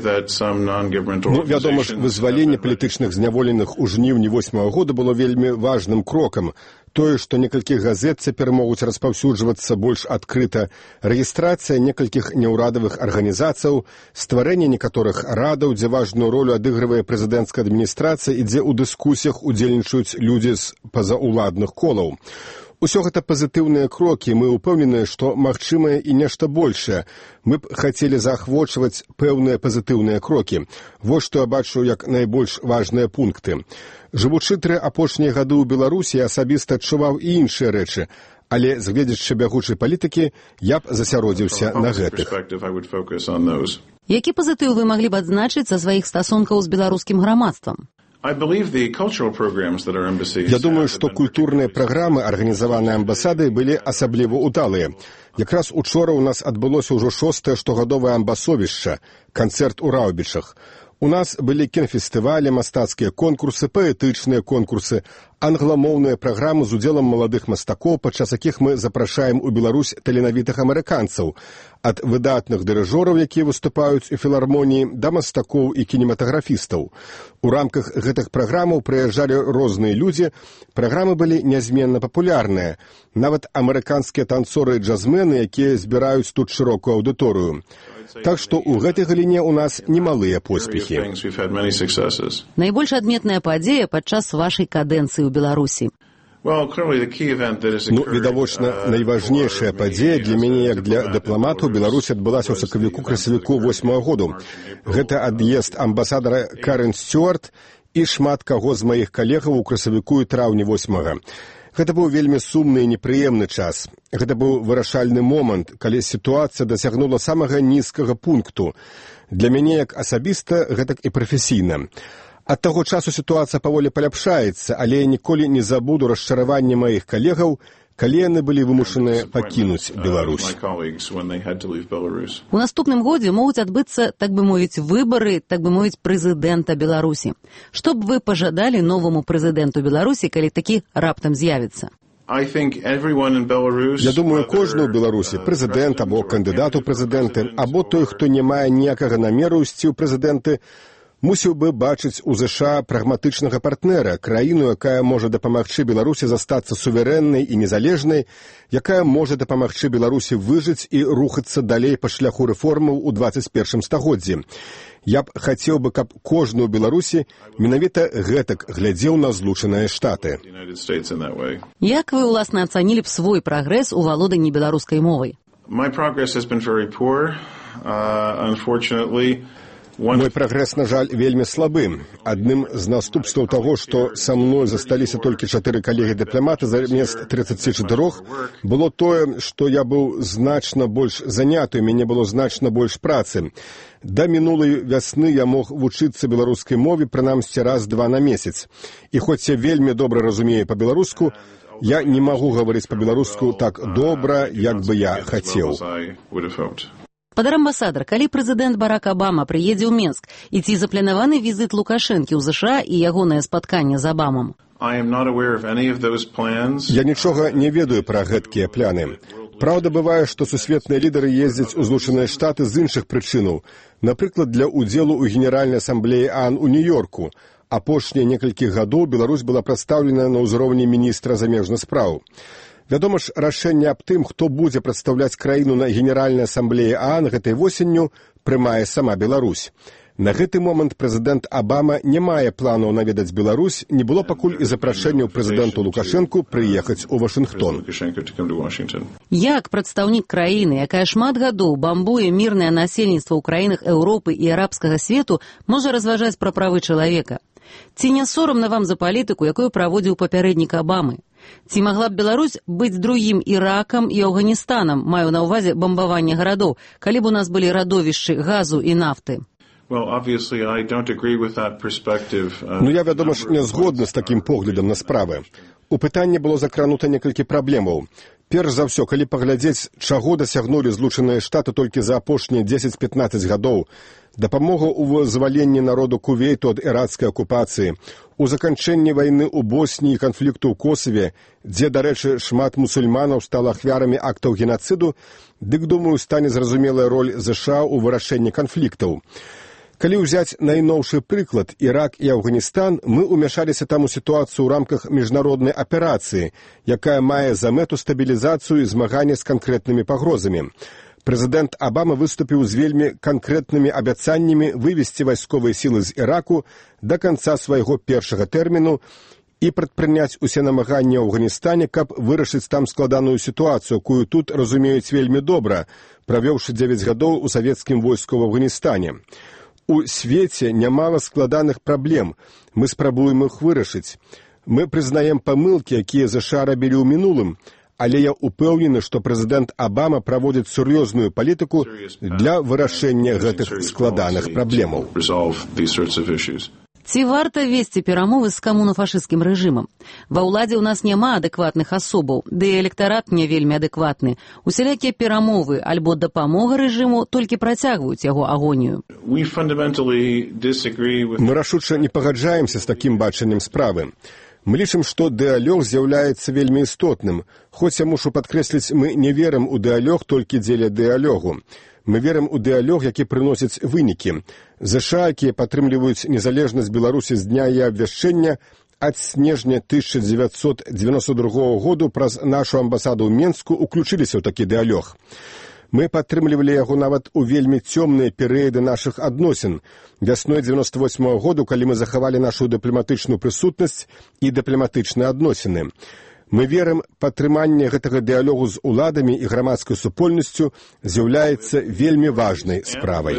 вядома ж, вызваленне палітычных зняволеных у жніўні восьмага года было вельмі важным крокам. Тое, што некалькі газет цяпер могуць распаўсюджвацца больш адкрыта, рэгістрацыя некалькіх няўрадавых арганізацыяў, стварэнне некаторых радаў, дзе важную ролю адыгрывае прэзідэнцкая адміністрацыя і дзе ў дыскусіях удзельнічаюць людзі з пазаўладных колаў. Усё гэта пазітыўныя крокі, мы ўпэўненыя, што магчымае і нешта большае. Мы б хацелі заахвочваць пэўныя пазітыўныя крокі. Вось што я бачу як найбольш важныя пункты. Жывучы тры апошнія гады ў Беларусі, я асабіста адчуваў і іншыя рэчы, але, згледзячы бягучай палітыкі, я б засяродзіўся на гэтых. Які пазітыў вы маглі б адзначыць са сваіх стасункаў з беларускім грамадствам? Я думаю, што культурныя праграмы, арганізаваныя амбасадай, былі асабліва ўдалыя. Якраз учора ў нас адбылося ўжо шостае штогадовае амбасовішча, канцэрт у Раўбічах. У нас былі кінафестывалі, мастацкія конкурсы, паэтычныя конкурсы, англамоўныя праграмы з удзелам маладых мастакоў, падчас якіх мы запрашаем у Беларусь таленавітых амерыканцаў, ад выдатных дырыжораў, якія выступаюць у філармоніі, да мастакоў і кінематаграфістаў. У рамках гэтых праграмаў прыязджалі розныя людзі, праграмы былі нязменна папулярныя, нават амерыканскія танцоры і джазмены, якія збіраюць тут шырокую аўдыторыю. Так што ў гэтай галіне ў нас немалыя поспехі. Найбольш адметная падзея падчас вашай кадэнцыі ў Беларусі? Ну, відавочна, найважнейшая падзея для мяне, як для дыпламату, Беларусі адбылася ў сакавіку-красавіку восьмага году. Гэта ад'езд амбасадара Карен Стюарт і шмат каго з маіх калегаў у красавіку і траўні восьмага. Гэта быў вельмі сумны і непрыемны час. Гэта быў вырашальны момант, калі сітуацыя дасягнула самага нізкага пункту. Для мяне як асабіста, гэтак і прафесійна. Ад таго часу сітуацыя паволі паляпшаецца, але я ніколі не забуду расчараванне маіх калегаў, калі яны былі вымушаныя пакінуць Беларусь. У наступным годзе могуць адбыцца, так бы мовіць, выбары, так бы мовіць, прэзідэнта Беларусі. Што б вы пажадалі новаму прэзідэнту Беларусі, калі такі раптам з'явіцца? Я думаю, кожны ў Беларусі, прэзідэнт або кандыдат у прэзідэнты, або той, хто не мае ніякага намеру ісці ў прэзідэнты, мусіў бы бачыць у ЗША прагматычнага партнера, краіну, якая можа дапамагчы Беларусі застацца суверэннай і незалежнай, якая можа дапамагчы Беларусі выжыць і рухацца далей па шляху рэформаў у дваццаць першым стагоддзі. Я б хацеў бы, каб кожны ў Беларусі менавіта гэтак глядзеў на Злучаныя Штаты. Як вы, уласна, ацанілі б свой прагрэс у валоданні беларускай мовай? Мой прагрэс, на жаль, вельмі слабы. Адным з наступстваў таго, што са мной засталіся толькі чатыры калегі-дыпламаты замест трыццаці чатырох, было тое, што я быў значна больш заняты, у мяне было значна больш працы. Да мінулай вясны я мог вучыцца беларускай мове прынамсі раз-два на месяц. І хоць я вельмі добра разумею па-беларуску, я не магу гаварыць па-беларуску так добра, як бы я хацеў. Спадар амбасадар, калі прэзідэнт Барак Абама прыедзе ў Менск, і ці запланаваны візіт Лукашэнкі ў ЗША і ягонае спатканне з Абамам? Я нічога не ведаю пра гэткія пляны. Праўда, бывае, што сусветныя лідары ездзяць у Злучаныя Штаты з іншых прычынаў, напрыклад, для ўдзелу ў Генеральнай асамблеі ААН у Нью-Йорку. Апошнія некалькі гадоў Беларусь была прадстаўлена на ўзроўні міністра замежных спраў. Вядома ж, рашэнне аб тым, хто будзе прадстаўляць краіну на Генеральнай асамблеі ААН гэтай восенню, прымае сама Беларусь. На гэты момант прэзідэнт Абама не мае планаў наведаць Беларусь, не было пакуль і запрашэнняў прэзідэнту Лукашэнку прыехаць у Вашынгтон. Як прадстаўнік краіны, якая шмат гадоў бамбуе мірнае насельніцтва ў краінах Еўропы і арабскага свету, можа разважаць пра правы чалавека? Ці не сорамна вам за палітыку, якую праводзіў папярэднік Абамы? Ці магла б Беларусь быць другім Іракам і Афганістанам, маю на ўвазе бамбаванне гарадоў, калі б у нас былі радовішчы газу і нафты? Ну, я, вядома ж, не згодны з такім поглядам на справы. У пытанні было закранута некалькі праблемаў. Перш за ўсё, калі паглядзець, чаго дасягнулі Злучаныя Штаты толькі за апошнія дзесяць-пятнаццаць гадоў, дапамога ў вызваленні народу Кувейту ад іракскай акупацыі, у заканчэнні вайны ў Босніі і канфлікту ў Косаве, дзе, дарэчы, шмат мусульманаў стала ахвярамі актаў генацыду, дык, думаю, стане зразумелая роль ЗША ў вырашэнні канфліктаў. Калі ўзяць найноўшы прыклад, Ірак і Афганістан, мы ўмяшаліся там у сітуацыю ў рамках міжнароднай аперацыі, якая мае за мэту стабілізацыю і змаганне з канкрэтнымі пагрозамі. Прэзідэнт Абама выступіў з вельмі канкрэтнымі абяцаннямі вывесці вайсковыя сілы з Іраку да канца свайго першага тэрміну і прадпрыняць усе намаганні ў Афганістане, каб вырашыць там складаную сітуацыю, якую тут разумеюць вельмі добра, правёўшы дзевяць гадоў у савецкім войску ў Афганістане. У свеце нямала складаных праблем. Мы спрабуем іх вырашыць. Мы прызнаем памылкі, якія ЗША рабілі ў мінулым, але я упэўнены, што прэзідэнт Абама праводзіць сур'ёзную палітыку для вырашэння гэтых складаных праблемаў. Ці варта весці перамовы з камунафашысцкім рэжымам? Ва ўладзе ў нас няма адэкватных асобаў, ды і электарат не вельмі адэкватны. Усялякія перамовы альбо дапамога рэжыму толькі працягваюць яго агонію. Мы рашуча не пагаджаемся з такім бачаннем справы. Мы лічым, што дыалог з'яўляецца вельмі істотным. Хоць я мушу падкрэсліць, мы не верым у дыалог толькі дзеля дыалогу. Мы верым у дыалог, які прыносіць вынікі. ЗША, якія падтрымліваюць незалежнасць Беларусі з дня яе абвяшчэння, ад снежня тысяча дзевяцьсот дзевяносто другога году праз нашу амбасаду ў Менску уключыліся ў такі дыалог. Мы падтрымлівалі яго нават у вельмі цёмныя перыяды нашых адносін. Вясной дзевяносто восьмага году, калі мы захавалі нашу дыпламатычную прысутнасць і дыпламатычныя адносіны. Мы верым, падтрыманне гэтага дыалогу з уладамі і грамадскай супольнасцю з'яўляецца вельмі важнай справай.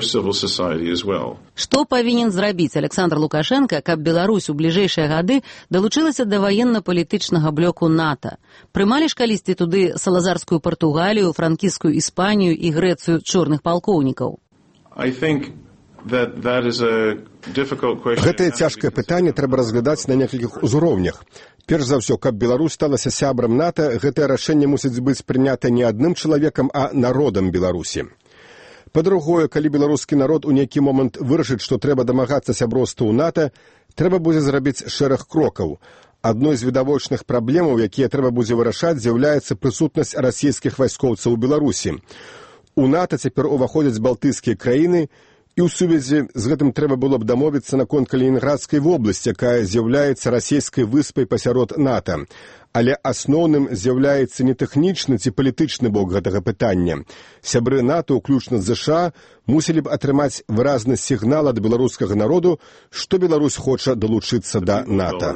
Што павінен зрабіць Александр Лукашенко, каб Беларусь у бліжэйшыя гады далучылася да ваенна-палітычнага блоку НАТО? Прымалі ж калісьці туды салазарскую Партугалію, франкійскую Іспанію і Грэцыю чорных палкоўнікаў? Гэтае цяжкае пытанне трэба разглядаць на некалькіх узроўнях. Перш за ўсё, каб Беларусь сталася сябрам НАТО, гэтае рашэнне мусіць быць прынята не адным чалавекам, а народам Беларусі. Па-другое, калі беларускі народ у нейкі момант вырашыць, што трэба дамагацца сяброўства ў НАТО, трэба будзе зрабіць шэраг крокаў. Адной з відавочных праблемаў, якія трэба будзе вырашаць, з'яўляецца прысутнасць расійскіх вайскоўцаў у Беларусі. У НАТО цяпер уваходзяць балтыйскія краіны, і ў сувязі з гэтым трэба было б дамовіцца наконт Калінінградскай вобласці, якая з'яўляецца расійскай выспай пасярод НАТО. Але асноўным з'яўляецца не тэхнічны ці палітычны бок гэтага пытання. Сябры НАТО, уключна з ЗША, мусілі б атрымаць выразны сігнал ад беларускага народу, што Беларусь хоча далучыцца да НАТО.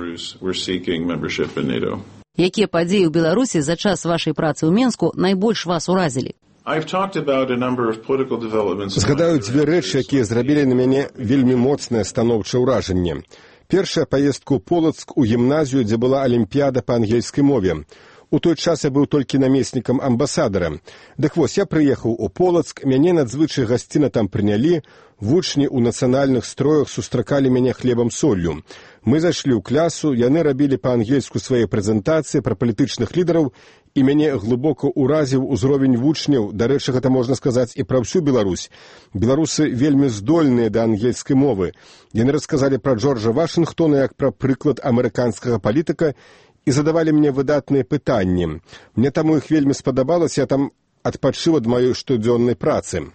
Якія падзеі ў Беларусі за час вашай працы ў Менску найбольш вас уразілі? Згадаю дзве рэчы, якія зрабілі на мяне вельмі моцнае станоўчае ўражанне. Першая паездка ў Полацк у гімназію, дзе была алімпіяда па ангельскай мове. У той час я быў толькі намеснікам амбасадара. Дык вось, я прыехаў у Полацк, мяне надзвычай гасціна там прынялі, вучні ў нацыянальных строях сустракалі мяне хлебам-соллю. Мы зайшлі ў клясу, яны рабілі па-ангельску свае прэзентацыі пра палітычных лідараў, і мяне глыбока ўразіў узровень вучняў, дарэчы, гэта можна сказаць і пра ўсю Беларусь. Беларусы вельмі здольныя да ангельскай мовы. Яны расказалі пра Джорджа Вашынгтона як пра прыклад амерыканскага палітыка і задавалі мне выдатныя пытанні. Мне таму іх вельмі спадабалася, я там адпачыў ад маёй штодзённай працы.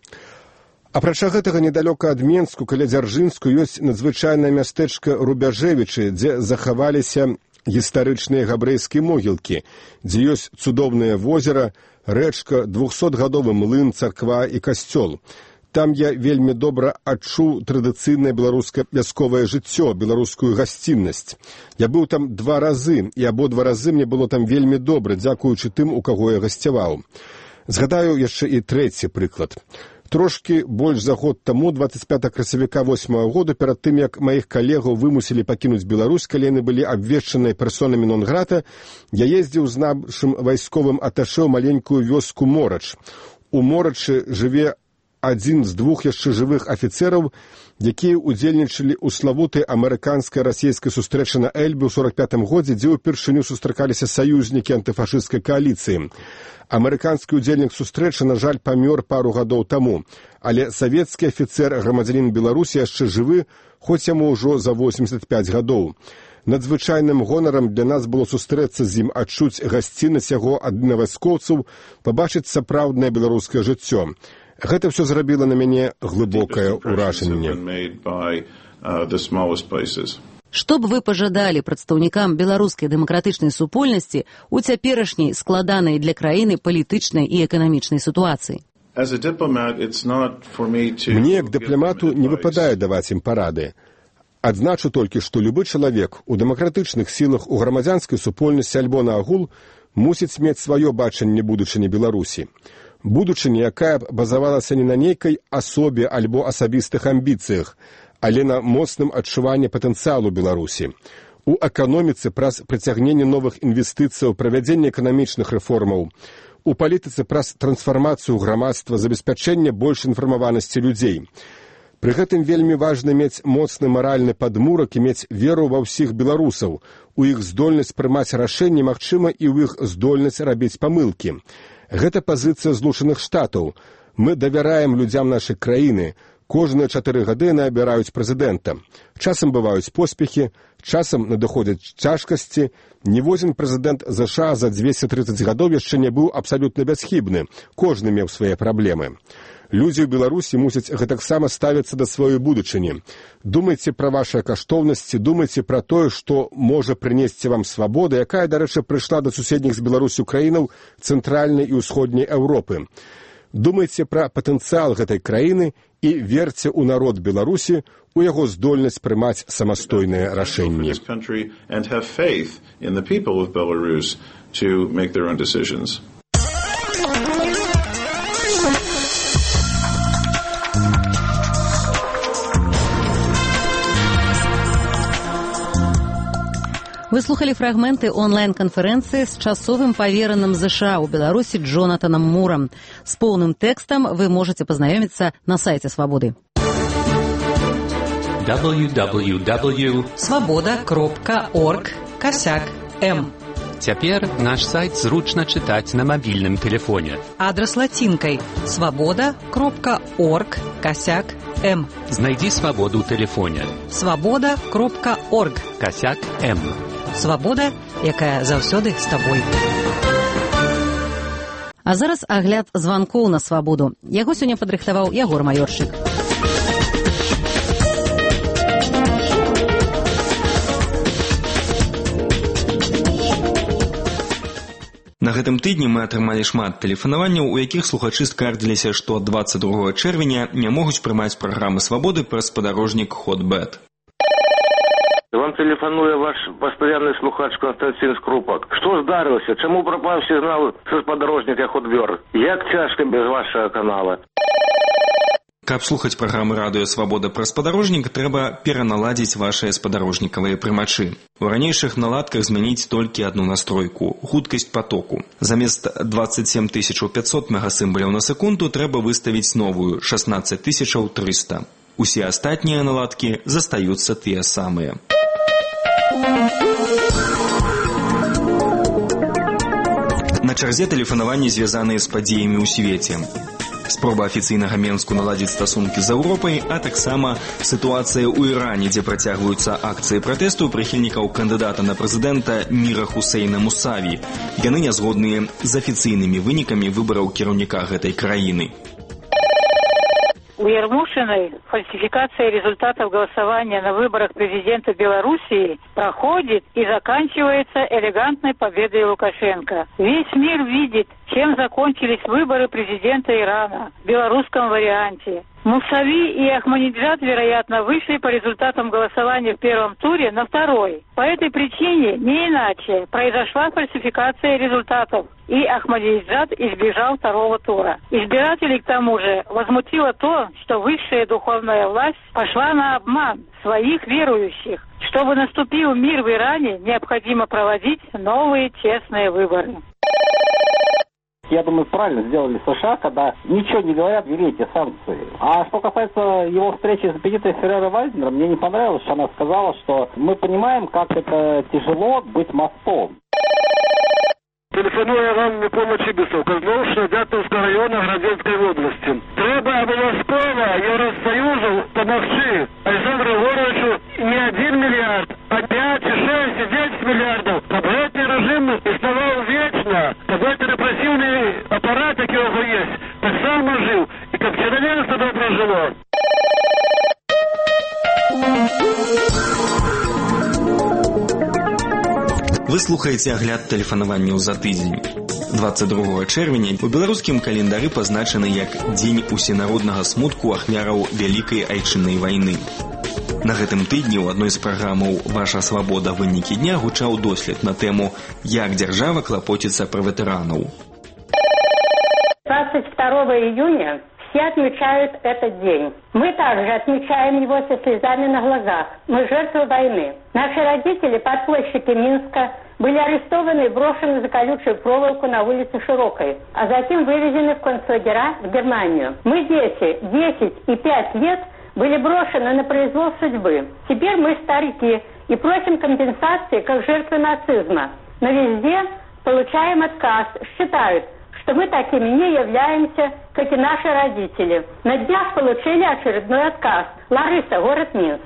Апрача гэтага, недалёка ад Менску, каля Дзяржынску, ёсць надзвычайнае мястэчка Рубяжэвічы, дзе захаваліся гістарычныя габрэйскія могілкі, дзе ёсць цудоўнае возера, рэчка, двухсотгадовы млын, царква і касцёл. Там я вельмі добра адчуў традыцыйнае беларускае вясковае жыццё, беларускую гасціннасць. Я быў там два разы, і абодва разы мне было там вельмі добра, дзякуючы тым, у каго я гасцяваў. Згадаю яшчэ і трэці прыклад. Трошкі больш за год таму, дваццаць пятага красавіка восьмага году, перад тым, як маіх калегаў вымусілі пакінуць Беларусь, калі яны былі абвешчаныя персонамі нон-грата, я ездзіў з нашым вайсковым аташэ ў маленькую вёску Морач. У Морачы жыве адзін з двух яшчэ жывых афіцэраў, якія ўдзельнічалі ў славутай амерыканска-расійскай сустрэчы на Эльбе ў сорак пятым годзе, дзе ўпершыню сустракаліся саюзнікі антыфашысцкай кааліцыі. Амерыканскі ўдзельнік сустрэчы, на жаль, памёр пару гадоў таму, але савецкі афіцэр, грамадзянін Беларусі, яшчэ жывы, хоць яму ўжо за восемьдесят пять гадоў. Надзвычайным гонарам для нас было сустрэцца з ім, адчуць гасціннасць яго ад вайскоўцаў, пабачыць сапраўднае беларускае жыццё. Гэта ўсё зрабіла на мяне глыбокае ўражанне. Што б вы пажадалі прадстаўнікам беларускай дэмакратычнай супольнасці ў цяперашняй складанай для краіны палітычнай і эканамічнай сітуацыі? Мне, як дыпламату, не выпадае даваць ім парады. Адзначу толькі, што любы чалавек у дэмакратычных сілах, у грамадзянскай супольнасці альбо наагул мусіць мець сваё бачанне будучыні Беларусі. Будучыня, якая базавалася не на нейкай асобе альбо асабістых амбіцыях, але на моцным адчуванні патэнцыялу Беларусі. У эканоміцы праз прыцягненне новых інвестыцыяў, правядзенне эканамічных рэформаў, у палітыцы праз трансфармацыю грамадства, забеспячэнне больш інфармаванасці людзей. Пры гэтым вельмі важна мець моцны маральны падмурак і мець веру ва ўсіх беларусаў, у іх здольнасць прымаць рашэнні, магчыма, і ў іх здольнасць рабіць памылкі. Гэта пазіцыя Злучаных Штатаў. Мы давяраем людзям нашай краіны. Кожныя чатыры гады яны абіраюць прэзідэнта. Часам бываюць поспехі, часам надыходзяць цяжкасці. Ніводзін прэзідэнт ЗША за дзвесце трыццаць гадоў яшчэ не быў абсалютна бясхібны. Кожны меў свае праблемы. Людзі ў Беларусі мусяць гэтаксама ставіцца да сваёй будучыні. Думайце пра вашыя каштоўнасці, думайце пра тое, што можа прынесці вам свабода, якая, дарэчы, прыйшла да суседніх з Беларусю краінаў цэнтральнай і ўсходняй Еўропы. Думайце пра патэнцыял гэтай краіны і верце ў народ Беларусі, у яго здольнасць прымаць самастойныя рашэнні. Вы слухали фрагменты онлайн-канферэнцыі з часовым павераным ЗША ў Беларусі Джонатанам Мурам. З поўным тэкстам вы можаце пазнаёміцца на сайце Свабоды. дабл ю дабл ю дабл ю крапка свабода крапка орг касяк М. Цяпер наш сайт зручна чытаць на мабільным тэлефоне. Адрес лацінкай свабода кропка орг касяк М. Знайдзі свабоду ў тэлефоне. свабода кропка орг касяк М. Свабода, якая заўсёды з табой. А зараз агляд званкоў на свабоду. Яго сёння падрыхтаваў Ягор Маёрчык. На гэтым тыдні мы атрымалі шмат тэлефанаванняў, у якіх слухачы скардзіліся, што дваццаць другога чэрвеня не могуць прымаць праграмы свабоды праз спадарожнік Хотбет. Вам тэлефануе ваш пастаянны слухач Константин Скрупак. Што здарылася? Чаму прапаў сігнал са спадарожніка Хотбет? Як цяжка без вашага канала? Каб слухаць праграмы радыё «Свабода» праз спадарожнік, трэба пераналадзіць вашыя спадарожнікавыя прымачы. У ранейшых наладках змяніць толькі адну настройку – хуткасць патоку. Замест дваццаць сем тысяч пяцьсот мегасімбаляў на секунду трэба выставіць новую – шаснаццаць тысяч трыста. Усе астатнія наладкі застаюцца тыя самыя. На чарзе тэлефанаванні, звязаныя з падзеямі ў свеце. Спроба афіцыйнага Менску наладзіць стасункі з Еўропай, а таксама сітуацыя ў Іране, дзе працягваюцца акцыі пратэсту прыхільнікаў кандыдата на прэзідэнта Міра Хусейна Мусаві. Яны не згодныя з афіцыйнымі вынікамі выбараў кіраўніка гэтай краіны. У Ермушиной фальсификация результатов голосования на выборах президента Белоруссии проходит и заканчивается элегантной победой Лукашенко. Весь мир видит, чем закончились выборы президента Ирана в белорусском варианте. Мусави и Ахмадинеджад, вероятно, вышли по результатам голосования в первом туре на второй. По этой причине, не иначе, произошла фальсификация результатов, и Ахмадинеджад избежал второго тура. Избирателей, к тому же, возмутило то, что высшая духовная власть пошла на обман своих верующих. Чтобы наступил мир в Иране, необходимо проводить новые честные выборы. Я думаю, правильно сделали США, когда ничего не говорят, ввели эти санкции. А что касается его встречи с Бенито Ферреро-Вальднером, мне не понравилось, что она сказала, что мы понимаем, как это тяжело быть мостом. Телефоную вам Микола Чибисов, Козловщина, Дятовского района, Градецкой области. Треба обовязково Евросоюзу помогчи Александру Егоровичу не один миллиард, а пять, шесть, десять миллиардов. Чтобы этот режим иснувал вечно, чтобы этот репрессивный аппарат, який у него есть, так само жил, и как человечество добро жило. Вы слухаеце агляд тэлефанаванняў за тыдзень. дваццаць другога чэрвеня у беларускім календары пазначаны як Дзень усенароднага смутку ахвяраў Вялікай айчыннай вайны. На гэтым тыдні ў адной з праграмаў «Ваша свабода. Вынікі дня» гучаў дослед на тэму «Як дзяржава клапоціцца пра ветэранаў». двадцать второго июня все отмечают этот день. Мы также отмечаем его со слезами на глазах. Мы жертвы войны. Наши родители, подпольщики Минска, были арестованы и брошены за колючую проволоку на улице Широкой, а затем вывезены в концлагеря в Германию. Мы, дети, десять и пять лет, были брошены на произвол судьбы. Теперь мы старики и просим компенсации как жертвы нацизма. Но везде получаем отказ, считают, что мы такими не являемся, как и наши родители. На днях получили очередной отказ. Лариса, город Минск.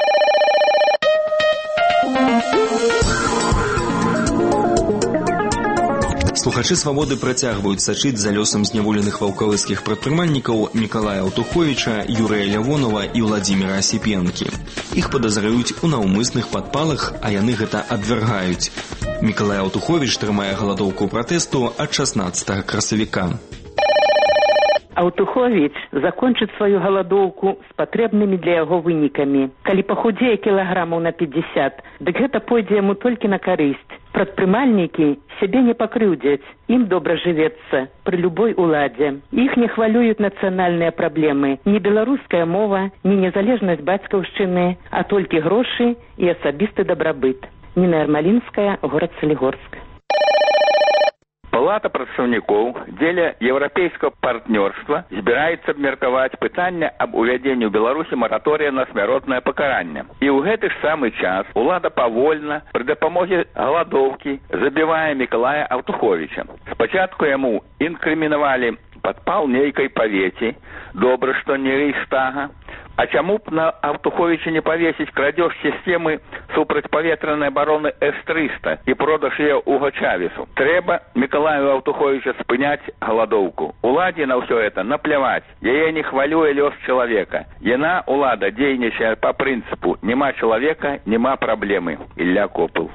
Слухачы «Свабоды» працягваюць сачыць за лёсам зняволеных ваўкавыцкіх прадпрымальнікаў Мікалая Аўтуховіча, Юрыя Лявонова і Владзіміра Асіпенкі. Іх падазраюць у наўмысных падпалах, а яны гэта абвяргаюць. Мікалай Аўтуховіч трымае галадоўку пратэсту ад шаснаццатага красавіка. Аўтуховіч закончыць сваю галадоўку з патрэбнымі для яго вынікамі. Калі пахудзее кілаграмаў на пятьдесят, дык гэта пойдзе яму толькі на карысць. Прадпрымальнікі сябе не пакрыўдзяць, ім добра жывецца пры любой уладзе. Іх не хвалююць нацыянальныя праблемы, ні беларуская мова, ні незалежнасць бацькаўшчыны, а толькі грошы і асабісты дабрабыт. Ніна Ярмалінская, горад Салігорск. По Палата прадстаўнікоў дзеля еўрапейскага партнёрства збіраецца абмеркаваць пытанне аб увядзенні ў Беларусі мараторыя на смяротнае пакаранне. І ў гэты ж самы час улада павольна пры дапамозе галадоўкі забівае Мікалая Аўтуховіча. Спачатку яму інкрымінавалі падпал нейкай павеці, добра, што не Рэйхстага. А чаму б на Аўтуховіча не павесіць крадзеж сістэмы супрацьпаветранай абароны эс трыста і продаж яе Уго Чавесу? Трэба Мікалаю Аўтуховіча спыняць галадоўку. Уладзе на ўсё это напляваць. Яе не хвалюе лёс чалавека. Яна, улада, дзейнічае па прынцыпу «няма чалавека, няма праблемы». Ілля Копыл.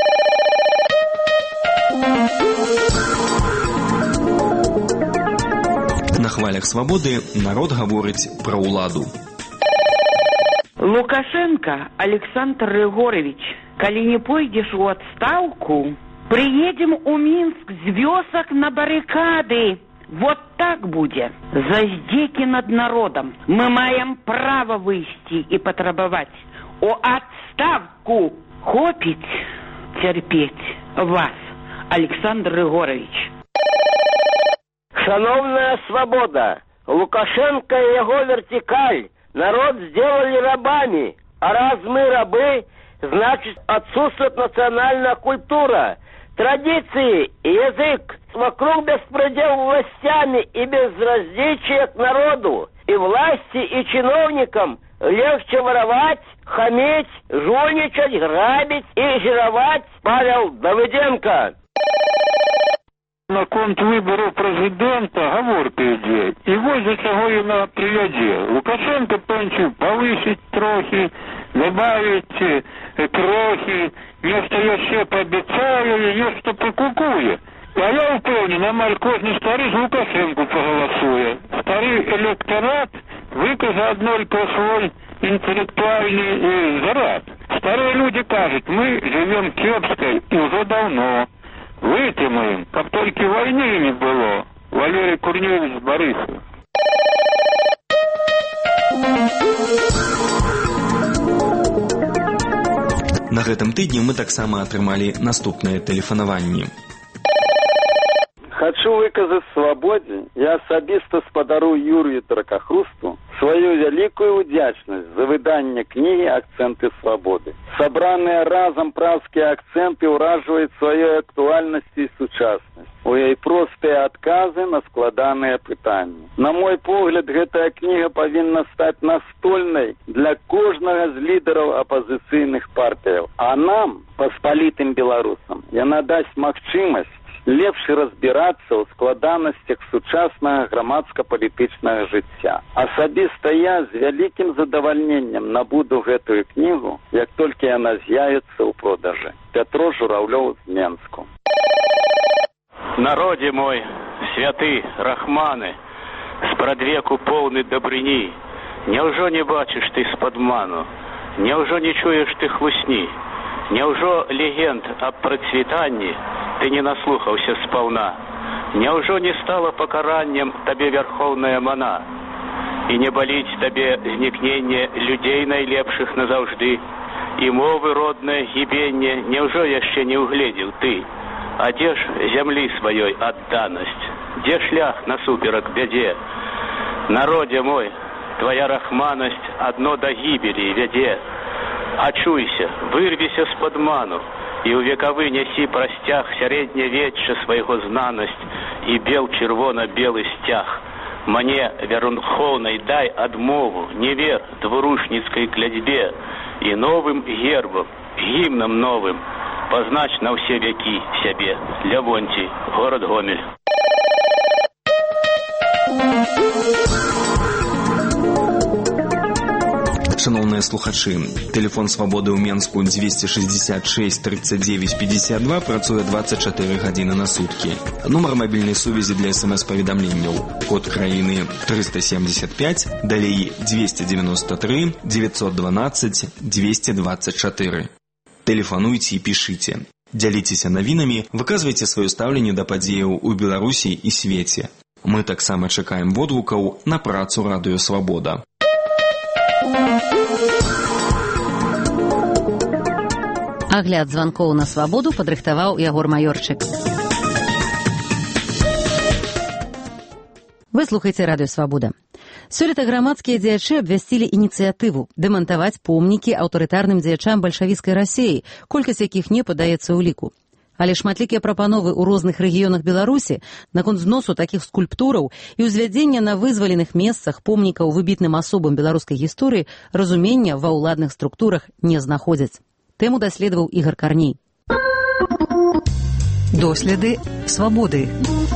На хвалях свабоды народ гаворыць пра ўладу. Лукашенко Александр Рыгорович, калі не пойдзеш у адстаўку, приедем у Минск з вёсак на баррикады. Вот так будзе. За здзекі над народом мы маем право выйсці і патрабаваць у адстаўку. Хопіць цярпець вас, Александр Рыгорович. Шановная свобода, Лукашенко и его вертикаль народ сделали рабами, а раз мы рабы, значит отсутствует национальная культура, традиции и язык. Вокруг беспредел властями и безразличие к народу. И власти, и чиновникам легче воровать, хамить, жульничать, грабить и жировать. Павел Давыденко. На конт выбору президента гаворка ідзе. І вось за чого яна прывядзе. Лукашенко панчыў павысіць трохи, добавить трохи, нешта яшчэ паабяцае, нешта прыкукуе. А я упэўнены, амаль кожны стары з Лукашенко прагаласуе. Стары электорат выказа аднолькава свой интеллектуальный заряд. Старые люди кажут, мы живем кепско и уже давно. Вытянуем, как только войны не было. Валерий Курневич Борисов. На гэтым тыдні мы таксама атрымалі наступнае тэлефанаванне. Хочу выказаць свабодзе, я асабіста спадару Юрію Дракахрусту сваю вялікую удзячнасць за выданне кнігі «Акценты свабоды». Сабраныя разам празкія акценты ўражваюць сваёй актуальнасці і сучаснасць. У ёй простыя адказы на складаныя пытанні. На мой погляд, гэтая кніга павінна стаць настольнай для кожнага з лідараў апазіцыйных партыяў. А нам, паспалітым беларусам, яна дасць магчымасць лепш разбірацца ў складанасцях сучаснага грамадска-палітычнага жыцця. Асабіста я з вялікім задавальненнем набуду гэтую кнігу, як толькі яна з'явіцца ў продажы. Пятро Журавлёў з Менску. Народе мой, святы, рахманы, спрадвеку поўны дабрыні, няўжо не бачыш ты з-падману, няўжо не чуеш ты хлусні, няўжо легенд аб працвітанні ты не наслухаўся спаўна, няўжо не стала пакараннем табе вярхоўная мана, і не баліць табе знікненне людзей найлепшых назаўжды, і мовы роднае гібенне няўжо яшчэ не ўгледзеў ты, а дзе ж зямлі сваёй адданасць, дзе шлях насуперак бядзе? Народе мой, твоя рахманасць адно да гібелі вядзе. Ачуйся, вырвіся з-пад ману, і ў векавы нясі прасцяг сярэднявечча свайго знанасць і бел чырвона-белы сцяг. Мне, вярхоўнай, дай адмову, не вер двурушніцкай клядзьбе і новым гербам, гімнам новым, пазнач на ўсе векі сябе. Лявонцій, горад Гомель. Шановныя слухачы, тэлефон свабоды ў Менску двести шестьдесят шесть тридцать девять пятьдесят два працуе двадцать четыре гадзіны на суткі. Нумар мабільнай сувязі для смс-паведамленняў. Код краіны триста семьдесят пять, далей двести девяносто три девятьсот двенадцать двести двадцать четыре. Тэлефануйце і пішыце. Дзяліцеся навінамі, выказвайце сваё стаўленне да падзеяў у Беларусі і свеце. Мы таксама чакаем водгукаў на працу радыё Свабода. Агляд званкоў на свабоду падрыхтаваў Ягор Маёрчык. Вы слухаеце радыё Свабода. Сёлета грамадскія дзеячы абвясцілі ініцыятыву дэмантаваць помнікі аўтарытарным дзеячам бальшавіцкай Расіі, колькасць якіх не падаецца ў ліку. Але шматлікія прапановы ў розных рэгіёнах Беларусі наконт зносу такіх скульптураў і ўзвядзення на вызваленых месцах помнікаў выбітным асобам беларускай гісторыі разумення ва ўладных структурах не знаходзяць. Тэму даследаваў Ігар Карней. Доследы свабоды.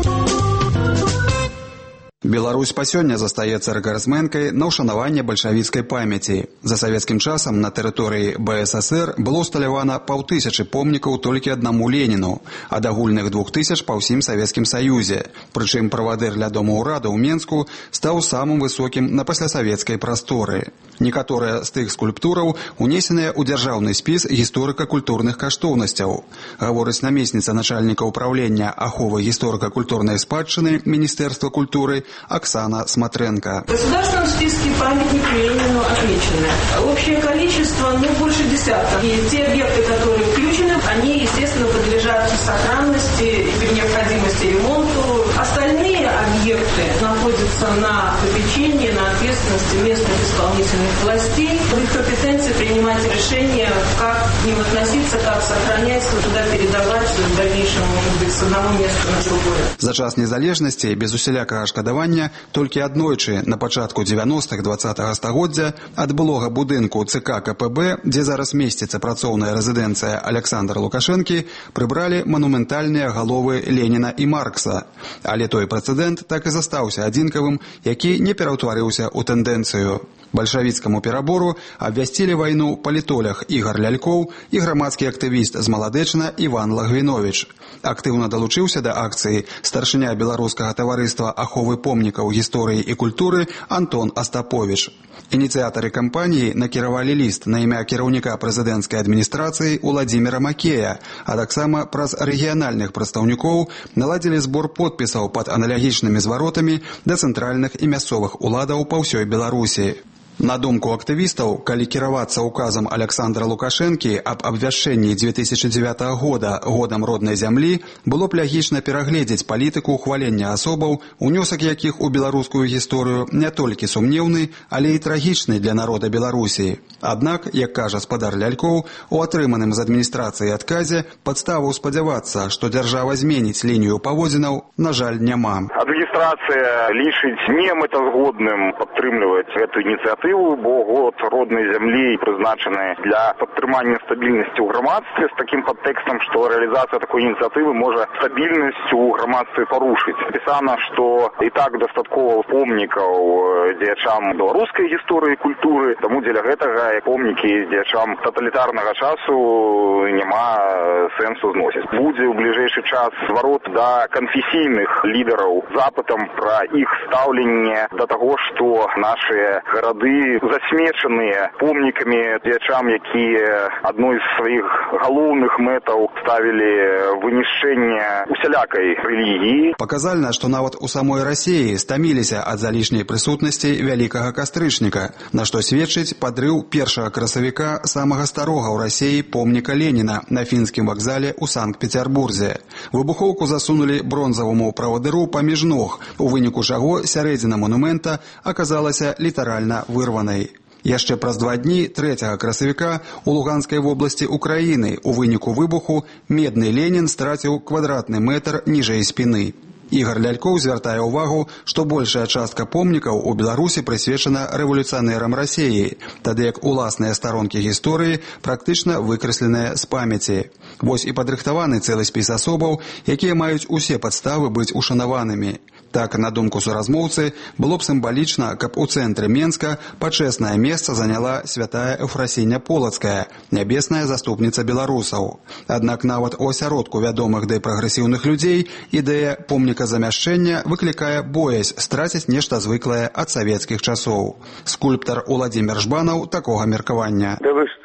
Беларусь па сёння застаецца рэкардсменкай на ўшанаванне бальшавіцкай памяці. За савецкім часам на тэрыторыі Бэ Эс Эс Эр было ўсталявана паўтысячы помнікаў толькі аднаму Леніну, ад агульных двух тысяч па ўсім Савецкім Саюзе. Прычым правадыр ля Дома ўрада ў Менску стаў самым высокім на паслясавецкай прасторы. Некаторыя з тых скульптураў унесеныя ў дзяржаўны спіс гісторыка-культурных каштоўнасцяў. Гаворыць намесніца начальніка ўправлення аховы гісторыка-культурнай спадчыны Міністэрства культуры Оксана Смотренко. В государственном списке памятники Ленину отмечены. Общее количество, ну, больше десятка. И те объекты, которые включены, они, естественно, подлежат сохранности и при необходимости ремонту. Остальные объекты находятся на попечении, на ответственности местных исполнительных властей. В их компетенции принимать решения, как к ним относиться, как сохранять, туда передавать в дальнейшем, может быть, с одного места на другое. За час незалежнасці без усялякага шкадавання толькі аднойчы на пачатку дзевяностых двадцатага стагоддзя ад былога будынку Цэ Ка Ка Пэ Бэ, дзе зараз месціцца працоўная рэзідэнцыя Александра Лукашэнкі, прыбралі манументальныя галовы Леніна і Маркса. Але той прэцэдэнт так і застаўся адзінкавым, які не пераўтварыўся ў тэндэнцыю. Бальшавіцкаму перабору абвясцілі вайну палітолог Ігар Лялькоў і грамадскі актывіст з Маладэчна Іван Лагвіновіч. Актыўна далучыўся да акцыі старшыня беларускага таварыства аховы помнікаў гісторыі і культуры Антон Астаповіч. Ініцыятары кампаніі накіравалі ліст на імя кіраўніка прэзідэнцкай адміністрацыі Уладзіміра Макея, а таксама праз рэгіянальных прадстаўнікоў наладзілі збор подпісаў пад аналагічнымі зваротамі да цэнтральных і мясцовых уладаў па ўсёй Беларусі. На думку актывістаў, калі кіравацца указам Александра Лукашэнкі аб абвяшчэнні дзве тысячы дзевятага года годам роднай зямлі, было б лягічна перагледзець палітыку ўхвалення асобаў, унёсак якіх у беларускую гісторыю не толькі сумнеўны, але і трагічны для народа Беларусі. Аднак, як кажа спадар Лялькоў, у атрыманым з адміністрацыі адказе падставу спадзявацца, што дзяржава зменіць лінію паводзінаў, на жаль, няма. Адміністрацыя лічыць немэтазгодным падтрымліваць гэту ініцыятыву, бо год роднай зямлі прызначаны для падтрымання стабільнасці ў грамадстве з такім падтэкстам, што рэалізацыя такой ініцыятывы можа стабільнасць у грамадстве парушыць. Напісана, што і так дастаткова помнікаў дзеячам беларускай гісторыі і культуры, таму дзеля гэтага помнікі дзеячам таталітарнага часу няма сэнсу зносіць. Будзе ў бліжэйшы час зварот да канфесійных лідараў запытам пра іх стаўленне да таго, што нашыя гарады засмечаныя помнікамі дзеячам, якія адной з сваіх галоўных мэтаў ставілі вынішчэнне усялякай рэлігіі. Паказальна, што нават у самой Расіі стаміліся ад залішняй прысутнасці вялікага кастрычніка, на што сведчыць падрыў першага красавіка самага старога ў Расіі помніка Леніна на фінскім вакзале ў Санкт-Петербурзе. Выбухоўку засунулі бронзаваму правадыру паміж ног, у выніку чаго сярэдзіна монумента аказалася літаральна вырванай. Яшчэ праз два дні трэцяга красавіка у Луганскай вобласці Украіны у выніку выбуху медны Ленін страціў квадратны метр ніжэй спіны. Ігар Лялькоў звяртае ўвагу, што большая частка помнікаў у Беларусі прысвечана рэвалюцыянерам Расіі, тады як уласныя старонкі гісторыі практычна выкрэсленыя з памяці. Вось і падрыхтаваны цэлы спіс асобаў, якія маюць усе падставы быць ушанаванымі. Так, на думку суразмоўцы, было б сімвалічна, каб у цэнтры Менска пачэснае месца заняла святая Эўфрасіня Полацкая, нябесная заступніца беларусаў. Аднак нават у асяродку вядомых да прагрэсіўных людзей ідэя помніка замяшчэння выклікае боязь страціць нешта звыклае ад савецкіх часоў. Скульптар Уладзімір Жбанаў такога меркавання. Да вы што?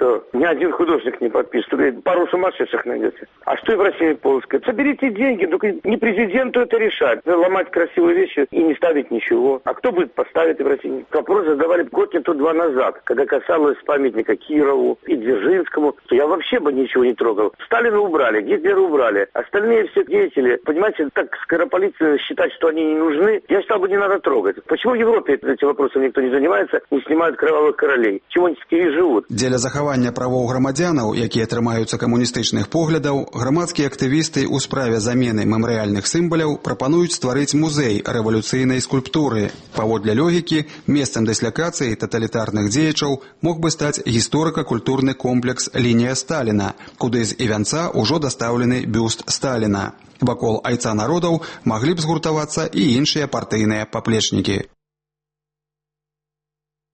что ни один художник не подпишет. Пару сумасшедших найдете. А что и в России полоская? Соберите деньги, только не президенту это решать. Ломать красивые вещи и не ставить ничего. А кто будет поставить в России? Вопрос задавали год не то два назад, когда касалось памятника Кирову и Дзержинскому, то я вообще бы ничего не трогал. Сталина убрали, Гитлера убрали. Остальные все деятели, понимаете, так скоропалительно считать, что они не нужны, я считал бы, не надо трогать. Почему в Европе этим вопросом никто не занимается, не снимают кровавых королей? Чего они в Киеве живут? Дзеля захавання правоў грамадзянаў, якія трымаюцца камуністычных поглядаў, грамадскія актывісты ў справе замены мемарыяльных сімваляў прапануюць стварыць музей рэвалюцыйнай скульптуры. Паводле логікі, месцам дыслякацыі таталітарных дзеячаў мог бы стаць гісторыка-культурны комплекс «Лінія Сталіна», куды з івянца ўжо дастаўлены бюст Сталіна. Вакол айца народаў маглі б згуртавацца і іншыя партыйныя паплечнікі.